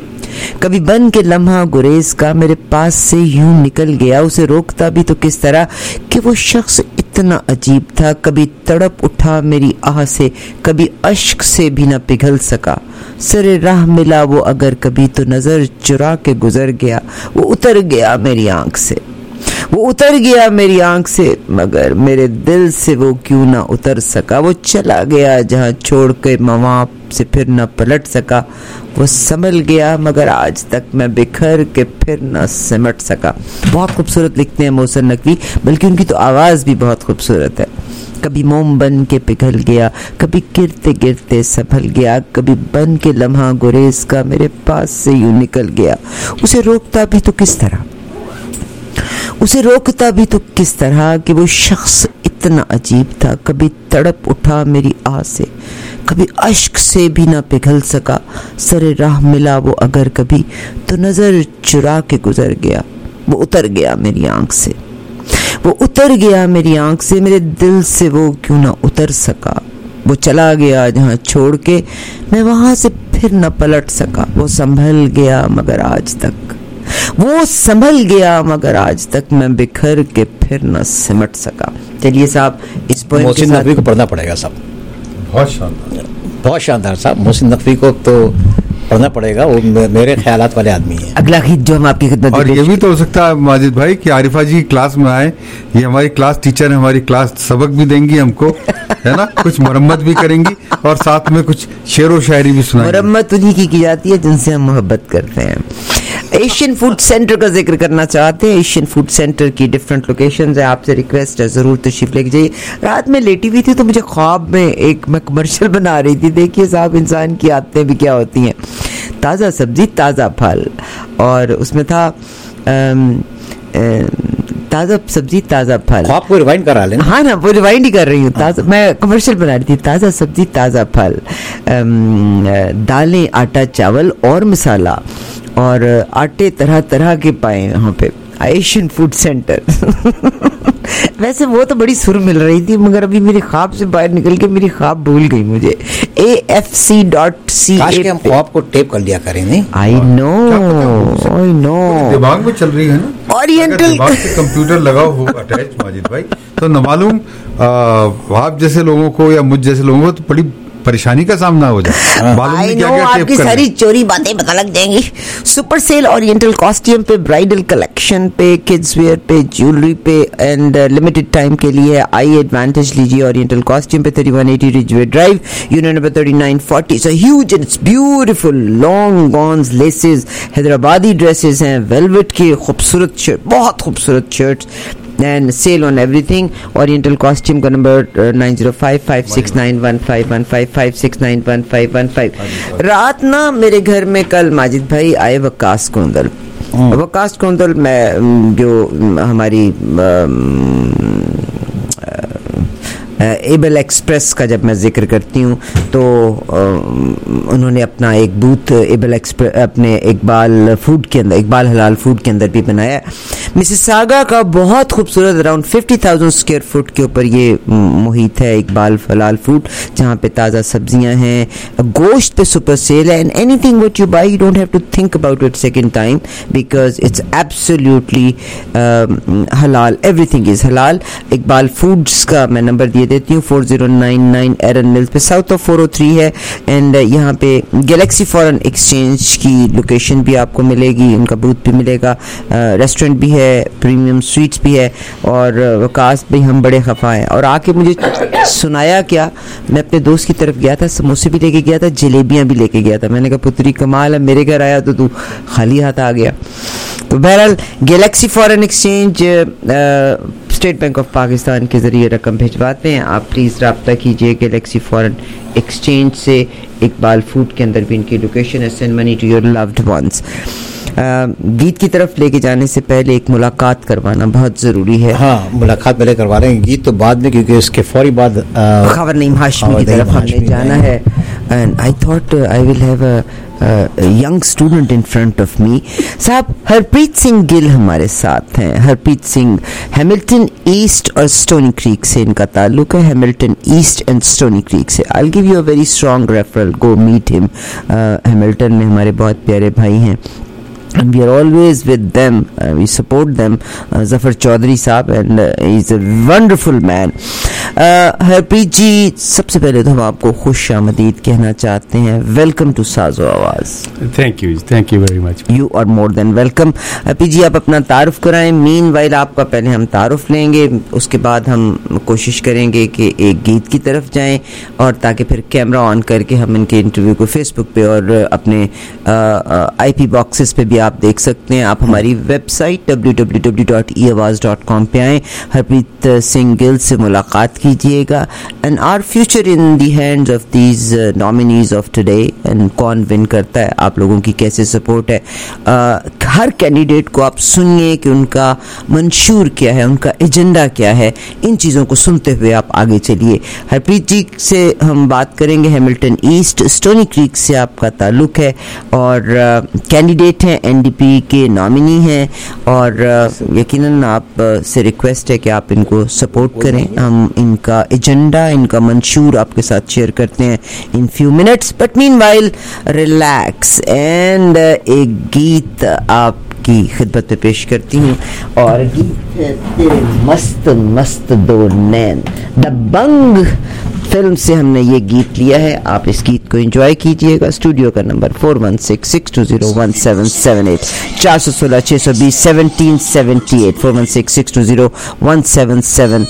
कभी बन के लम्हा गुरेज का मेरे पास से यूं निकल गया, उसे रोकता भी तो किस तरह, कि वो शख्स इतना अजीब था, कभी तड़प उठा मेरी आह से, कभी अश्क से भी न पिघल सका, सरे राह मिला वो अगर कभी, तो नजर चुरा के गुजर गया, वो उतर गया मेरी आंख से, वो उतर गया मेरी आंख से, मगर मेरे दिल से वो क्यों ना उतर सका, वो चला गया जहां छोड़ के मैं वहां से फिर न पलट सका, वो संभल गया मगर आज तक मैं बिखर के फिर न सिमट सका। बहुत खूबसूरत लिखते हैं मोहसिन नकवी, बल्कि उनकी तो आवाज भी बहुत खूबसूरत है। कभी मोम बन के पिघल गया, कभी गिरते गिरते संभल गया, कभी बन के लम्हा गुरेज का मेरे पास से यूं निकल गया, उसे रोकता भी तो किस तरह, उसे रोकता भी तो किस तरह, कि वो शख्स इतना अजीब था, कभी तड़प उठा मेरी आह से, कभी अश्क से भी ना पिघल सका, सरे राह मिला वो अगर कभी, तो नजर चुरा के गुजर गया, वो उतर गया मेरी आंख से, वो उतर गया मेरी आंख से, मेरे दिल से वो क्यों ना उतर सका, वो चला गया जहां छोड़ के मैं वहां से फिर न पलट सका, वो संभल गया मगर आज तक, वो संभल गया मगर आज तक मैं बिखर के फिर न सिमट सका। चलिए साहब, इस पोएम के साथ नकवी को पढ़ना पड़ेगा साहब, बहुत शानदार, बहुत शानदार साहब। मोहसिन नकवी को तो पढ़ना पड़ेगा, वो मेरे ख्यालात वाले आदमी है। अगला गीत जो हम आपकी खिदमत और ये भी तो हो सकता है माजिद भाई कि आरिफा जी क्लास में आए, ये हमारी क्लास टीचर है, हमारी क्लास सबक भी देंगी हमको, है ना, कुछ मरम्मत भी करेंगी और साथ में कुछ शेर व शायरी भी सुनाएंगी। मरम्मत उन्हीं की की जाती है जिनसे हम मोहब्बत करते हैं। एशियन फूड सेंटर का जिक्र करना चाहते हैं। एशियन फूड सेंटर की डिफरेंट लोकेशंस है, आपसे रिक्वेस्ट है जरूर तशरीफ लेके जाइए। रात में लेटी हुई थी तो मुझे ख्वाब में एक मैं कमर्शियल बना रही थी। देखिए साहब, इंसान की आदतें भी क्या होती हैं। ताज़ा सब्जी ताज़ा फल, और उसमें था आम, ताज़ा सब्जी ताज़ा फल। ख्वाब को रिवाइंड करा लेना। हाँ ना, वो रिवाइंड ही कर रही हूँ। ताज़ा, मैं कमर्शियल बना रही थी। ताज़ा सब्जी ताज़ा फल, दालें आटा चावल और मसाला, और आटे तरह तरह के पाए यहाँ पे। Asian Food Centre. वैसे वो तो बड़ी सुर मिल रही थी, मगर अभी मेरे ख्वाब से बाहर निकल के मेरी ख्वाब भूल गई मुझे। A F C dot C काश के हम ख्वाब को टेप कर लिया करें। नहीं, आई नो आई नो, दिमाग में चल रही है ना ओरिएंटल कंप्यूटर लगा हो अटैच माजिद भाई, तो न मालूम आप जैसे लोगों को या मुझ जैसे लोगों को तो बड़ी परेशानी का सामना हो जाए। आई नो, आपकी सारी चोरी बातें पता लग जाएंगी। सुपर सेल ओरिएंटल कॉस्ट्यूम पे, ब्राइडल कलेक्शन पे, किड्स वेयर पे, ज्वेलरी पे एंड लिमिटेड टाइम के लिए आई एडवांटेज लीजिए ओरिएंटल कॉस्ट्यूम पे। Thirty one eighty Ridgeway Drive, unit number thirty nine forty. So huge and it's beautiful long gowns, laces, Hyderabadi dresses हैं, वेलवेट के खूबसूरत शर्ट, बहुत खूबसूरत shirts and sale on everything. Oriental costume का number nine zero five five six nine one five one five five six nine one five one five. रात ना मेरे घर में कल माजिद भाई आए वकास कोंदल। वकास कोंदल मैं जो हमारी एबल एक्सप्रेस का जब मैं जिक्र करती हूँ तो उन्होंने अपना एक बूथ एबल एक्सप्रेस अपने इकबाल फूड के अंदर, इकबाल हलाल फूड के अंदर भी बनाया। मिसिसागा का बहुत खूबसूरत around fifty thousand square foot के ऊपर ये मुहित है इकबाल हलाल फूड, जहाँ पे ताज़ा सब्जियाँ हैं, गोश्त पे सुपर सेल है, and anything what you buy you don't have to think about it second time because it's absolutely हलाल, एवरीथिंग इज़ हलाल। इकबाल फूड्स का मैं नंबर दिए देती हूँ, four zero nine nine Erin Mills पे, south of four o three है। And यहाँ पे गैलेक्सी फॉरेन एक्सचेंज की लोकेशन भी आपको मिलेगी, उनका बूथ भी मिलेगा, रेस्टोरेंट भी है, प्रीमियम स्वीट्स भी है। और वकास भी हम बड़े खफा हैं। और आके मुझे सुनाया क्या, मैं अपने दोस्त की तरफ गया था, समोसे भी लेके गया था, जलेबियाँ भी लेके गया था। मैंने कहा पुत्री कमाल है, मेरे घर आया तो तू खाली हाथ आ गया। तो बहरहाल Galaxy foreign exchange State Bank of Pakistan के ज़रिए रकम भिजवाते हैं। आप प्लीज़ रब्ता कीजिए गैलेक्सी फॉरेन एक्सचेंज से। इकबाल फूड के अंदर भी इनकी लोकेशन है। Send money to your loved ones. गीत की तरफ लेके जाने से पहले एक मुलाकात करवाना बहुत ज़रूरी है। हाँ, मुलाकात पहले करवा रहे हैं, गीत तो बाद में, क्योंकि इसके फौरी बाद खबर नहीं हाशमी की तरफ हमने जाना है। And I thought I will have a young student in front of me. साहब हरप्रीत सिंह गिल हमारे साथ हैं। हरप्रीत सिंह हैमिल्टन ईस्ट और स्टोनी क्रीक से इनका ताल्लुक है, Hamilton East and Stoney Creek से। I will give you a very strong referral, go meet him. Hamilton में हमारे बहुत प्यारे भाई हैं and we are always with them, uh, we support them. uh, Zafar Chaudhary साहब and uh, he's a wonderful man. Harpreet जी, सबसे पहले तो हम आपको खुश आमदीद कहना चाहते हैं। Welcome to Sazo Awaz. Thank you, thank you very much. You are more than welcome. Harpreet ji आप अपना तारुफ कराएं। मीन वाइल आपका पहले हम तारुफ लेंगे, उसके बाद हम कोशिश करेंगे कि एक गीत की तरफ जाएं, और ताकि फिर कैमरा ऑन करके हम इनके इंटरव्यू को फेसबुक पे और अपने आई पी बॉक्सेस पे भी आप देख सकते हैं। आप हमारी website W W W dot e Awaz dot com पे आएँ, हरप्रीत सिंह गिल से मुलाकात कीजिएगा। And our future in the hands of these nominees of today. And कौन विन करता है, आप लोगों की कैसे सपोर्ट है। uh, हर कैंडिडेट को आप सुनिए कि उनका मंशूर क्या है, उनका एजेंडा क्या है, इन चीज़ों को सुनते हुए आप आगे चलिए। हरप्रीत जी से हम बात करेंगे। हैमिल्टन ईस्ट स्टोनी क्रीक से आपका ताल्लुक है और कैंडिडेट uh, हैं, एनडीपी के नॉमिनी हैं, और uh, यकीनन आप uh, से रिक्वेस्ट है कि आप इनको सपोर्ट करें। हम इनका एजेंडा, इनका मंशूर आपके साथ शेयर करते हैं in few minutes, but meanwhile relax. And एक गीत आपकी खिदमत पे पेश करती हूँ, और गीत है तेरे मस्त मस्त दो नैन, दबंग फिल्म से हमने ये गीत लिया है। आप इस गीत को एंजॉय कीजिएगा। स्टूडियो का number four one six six two zero one seven seven eight, चार सौ सोलह छः सौ बीस seventeen seventy eight, four one six six two zero one seven seven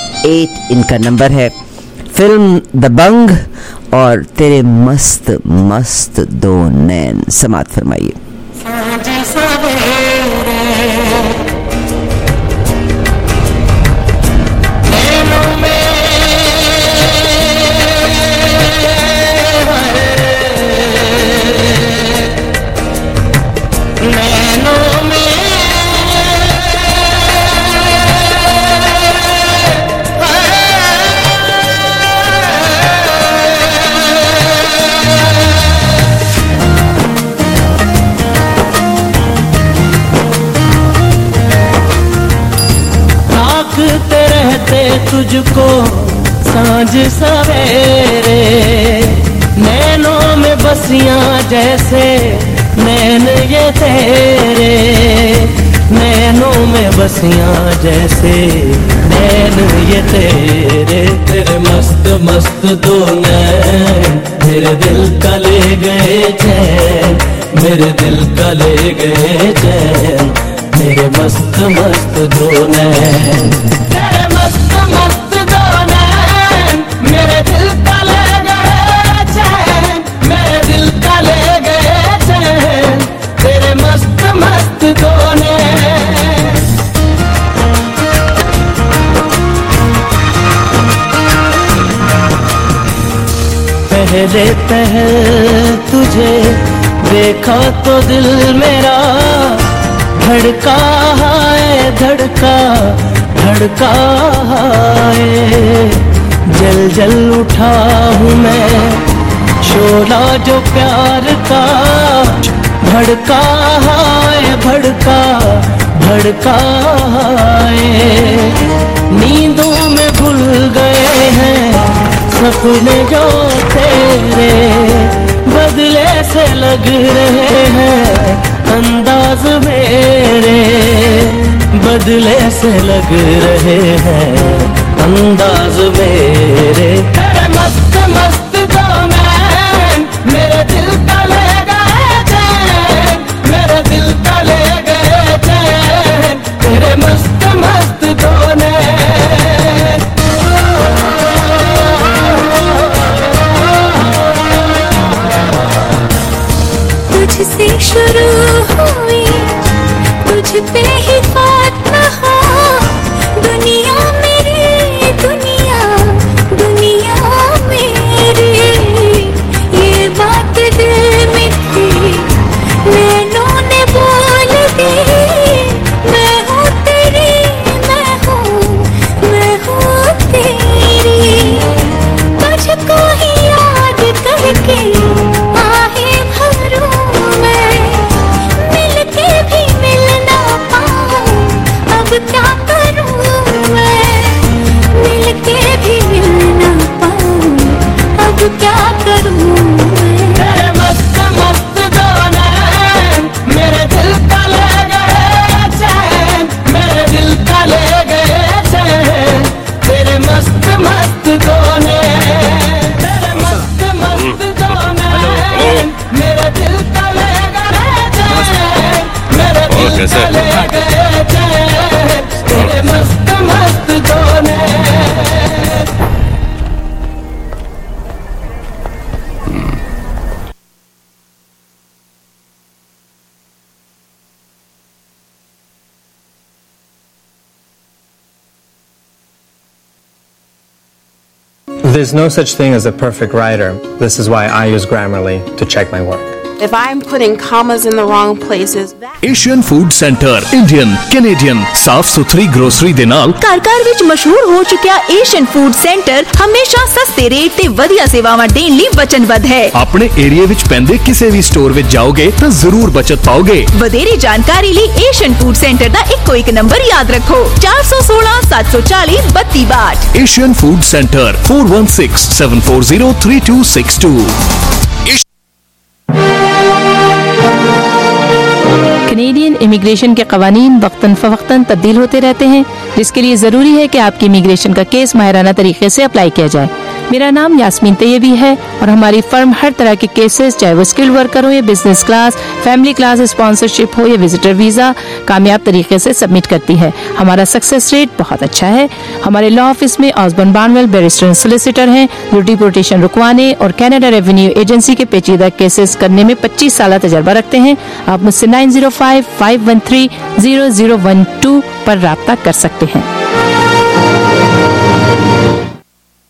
eight इनका नंबर है। फिल्म दबंग और तेरे मस्त मस्त दो नैन, समात फरमाइए। ताकते रहते तुझको सांझ सवेरे, नैनों में बसियां जैसे नैन ये तेरे, नैनों में बसियां जैसे नैन ये तेरे, तेरे मस्त मस्त दो नैन मेरे दिल का ले गए चैन, मेरे दिल का ले गए चैन, मेरे मस्त मस्त दो नैन, तेरे मस्त मस्त दो नैन मेरे दिल का ले गए चैन, मेरे दिल का ले गए चैन, तेरे मस्त मस्त दो नैन। पहले पहल तुझे देखा तो दिल मेरा धड़का है, धड़का धड़का है, जल जल उठा हूँ मैं शोला जो प्यार का, भड़का है भड़का भड़का है, नींदों में भूल गए हैं सपने जो तेरे, बदले से लग रहे हैं अंदाज मेरे, बदले से लग रहे हैं अंदाज मेरे, तेरे मस्त मस्त दो नैन मेरे दिल का ले गए चैन, मेरे दिल का ले गए चैन, तेरे मस्त मस्त दो नैन। तुझसे शुरू हुई तुझ पे ही फातमा हो, दुनिया मेरी दुनिया दुनिया मेरी, ये बात दिल में थी नैनों ने बोल दी, मैं हूँ तेरी मैं हूँ मैं हूँ तेरी, तुझको ही याद करके आहे भरूं मैं, मिलके भी मिल ना पाऊं अब क्या करूं मैं, मिलके भी मिल ना पाऊं अब क्या करूं मैं, तेरे मस्त मस्त दो नैन मेरे दिल का ले गए चैन, मेरे दिल का ले गए चैन, तेरे मस्त मस्त दो नैन, तेरे मस्त मस्त दो नैन मेरे दिल का ले गए चैन, मेरे दिल का ले गए चैन, तेरे मस्त मस्त दो नैन। There's no such thing as a perfect writer. This is why I use Grammarly to check my work. If I'm putting commas in the wrong places, Asian Food Centre Indian Canadian साफ सुथरी grocery ਦੇ ਨਾਲ ਘਰ-ਘਰ ਵਿੱਚ ਮਸ਼ਹੂਰ ਹੋ ਚੁੱਕਿਆ Asian food centre ਹਮੇਸ਼ਾ ਸਸਤੇ ਰੇਟ ਤੇ ਵਧੀਆ ਸੇਵਾਵਾਂ ਦੇਣ ਲਈ ਵਚਨਬੱਧ ਹੈ। ਆਪਣੇ ਏਰੀਆ ਵਿੱਚ ਪੈਂਦੇ ਕਿਸੇ ਵੀ ਸਟੋਰ ਵਿੱਚ ਜਾਓਗੇ ਤਾਂ ਜ਼ਰੂਰ ਬਚਤ ਪਾਓਗੇ। ਵਧੇਰੇ ਜਾਣਕਾਰੀ ਲਈ ਏਸ਼ੀਅਨ ਫੂਡ ਸੈਂਟਰ ਦਾ ਇੱਕੋ ਇੱਕ ਨੰਬਰ ਯਾਦ ਰੱਖੋ ਚਾਰ ਇੱਕ ਛੇ ਸੱਤ ਚਾਰ ਜ਼ੀਰੋ ਬੱਤੀ ਬਾਹਠ। Asian Food Centre four one six seven four zero three two six two. Canadian immigration के कवानीन वक्तन फवक्तन तब्दील होते रहते हैं, जिसके लिए ज़रूरी है कि आपकी इमिग्रेशन का केस माहिराना तरीके से अप्लाई किया जाए। मेरा नाम यास्मीन तैयबी है और हमारी फर्म हर तरह के केसेस, चाहे वो स्किल्ड वर्कर हो या business class, family class, sponsorship हो या विजिटर वीज़ा, कामयाब तरीके से सबमिट करती है। हमारा सक्सेस रेट बहुत अच्छा है। हमारे लॉ ऑफिस में Osborne Barnwell barrister and solicitor हैं जो डिपोर्टेशन रुकवाने और कनाडा रेवेन्यू एजेंसी के पेचीदा केसेस करने में पच्चीस साल तजर्बा रखते हैं। आप मुझसे nine zero five five one three zero zero one two पर राब्ता कर सकते हैं। क्या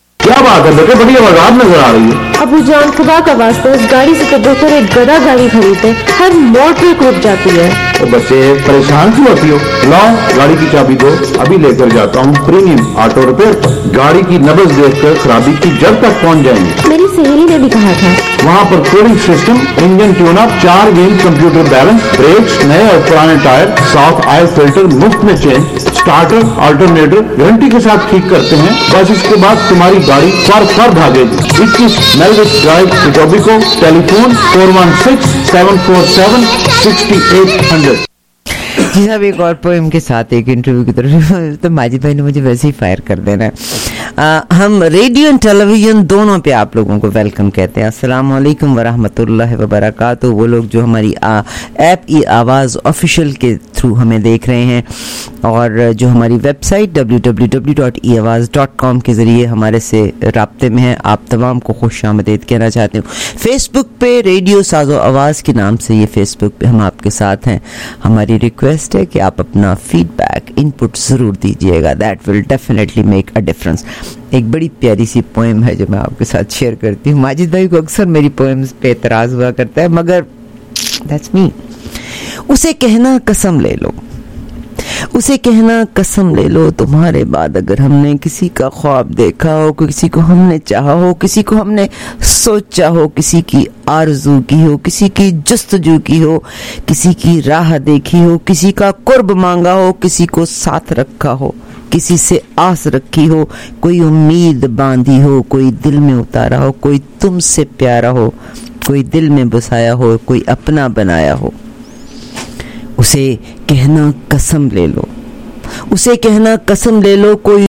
बात है बेटे, बड़ी आवाज़ नजर आ रही है। अबू जान खुदा का वास्ता उस गाड़ी से तो बेहतर एक गधा गाड़ी खरीदे, हर मोड़ पे रुक जाती है। तो बच्चे परेशान क्यों होती हो? लाओ गाड़ी की चाबी दो, अभी लेकर जाता हूँ प्रीमियम ऑटो रिपेयर पर। गाड़ी की नब्ज देखकर खराबी की जड़ तक पहुँच जाएंगे। मेरी सहेली ने भी कहा था। वहाँ पर cooling system, engine tune up, चार गेम कंप्यूटर बैलेंस, ब्रेक्स, नए और पुराने टायर, साफ ऑयल फिल्टर मुफ्त में चेंज, स्टार्टर अल्टरनेटर गारंटी के साथ ठीक करते हैं। बस इसके बाद तुम्हारी गाड़ी फर फर भागेगी। इक्कीस Melwich Drive Etobicoke, telephone four one six seven four seven sixty eight hundred. जी साहब, एक और पोएम के साथ एक इंटरव्यू की तरफ तो माजिद भाई ने मुझे वैसे ही फायर कर देना है। आ, हम रेडियो एंड टेलीविजन दोनों पे आप लोगों को वेलकम कहते हैं। अस्सलाम वालेकुम वरहमतुल्लाहि वबरकातुहू। वो लोग जो हमारी आ, ऐप ई आवाज़ ऑफिशियल के थ्रू हमें देख रहे हैं और जो हमारी website W W W dot e Awaz dot com के ज़रिए हमारे से राब्ते में हैं, आप तमाम को खुश आमदीद कहना चाहते हूँ। फेसबुक पे रेडियो साजो आवाज़ के नाम से ये फेसबुक पे हम आपके साथ हैं। हमारी रिक्वेस्ट है कि आप अपना फीडबैक इनपुट ज़रूर दीजिएगा, that will definitely make a difference. एक बड़ी प्यारी सी पोएम है जो मैं आपके साथ शेयर करती हूँ। माजिद भाई को अक्सर मेरी पोएम्स पे एतराज़ हुआ करता है, मगर दैट्स मी। उसे कहना कसम ले लो, उसे कहना कसम ले लो, तुम्हारे बाद अगर हमने किसी का ख्वाब देखा हो, किसी को हमने चाहा हो, किसी को हमने सोचा हो, किसी की आरज़ू की हो, किसी की जुस्तजू की हो, किसी की राह देखी हो, किसी का कुर्ब मांगा हो, किसी को साथ रखा हो, किसी से आस रखी हो, कोई उम्मीद बांधी हो, कोई दिल में उतारा हो, कोई तुमसे प्यारा हो, कोई दिल में बसाया हो, कोई अपना बनाया हो, उसे कहना कसम ले लो, उसे कहना कसम ले लो, कोई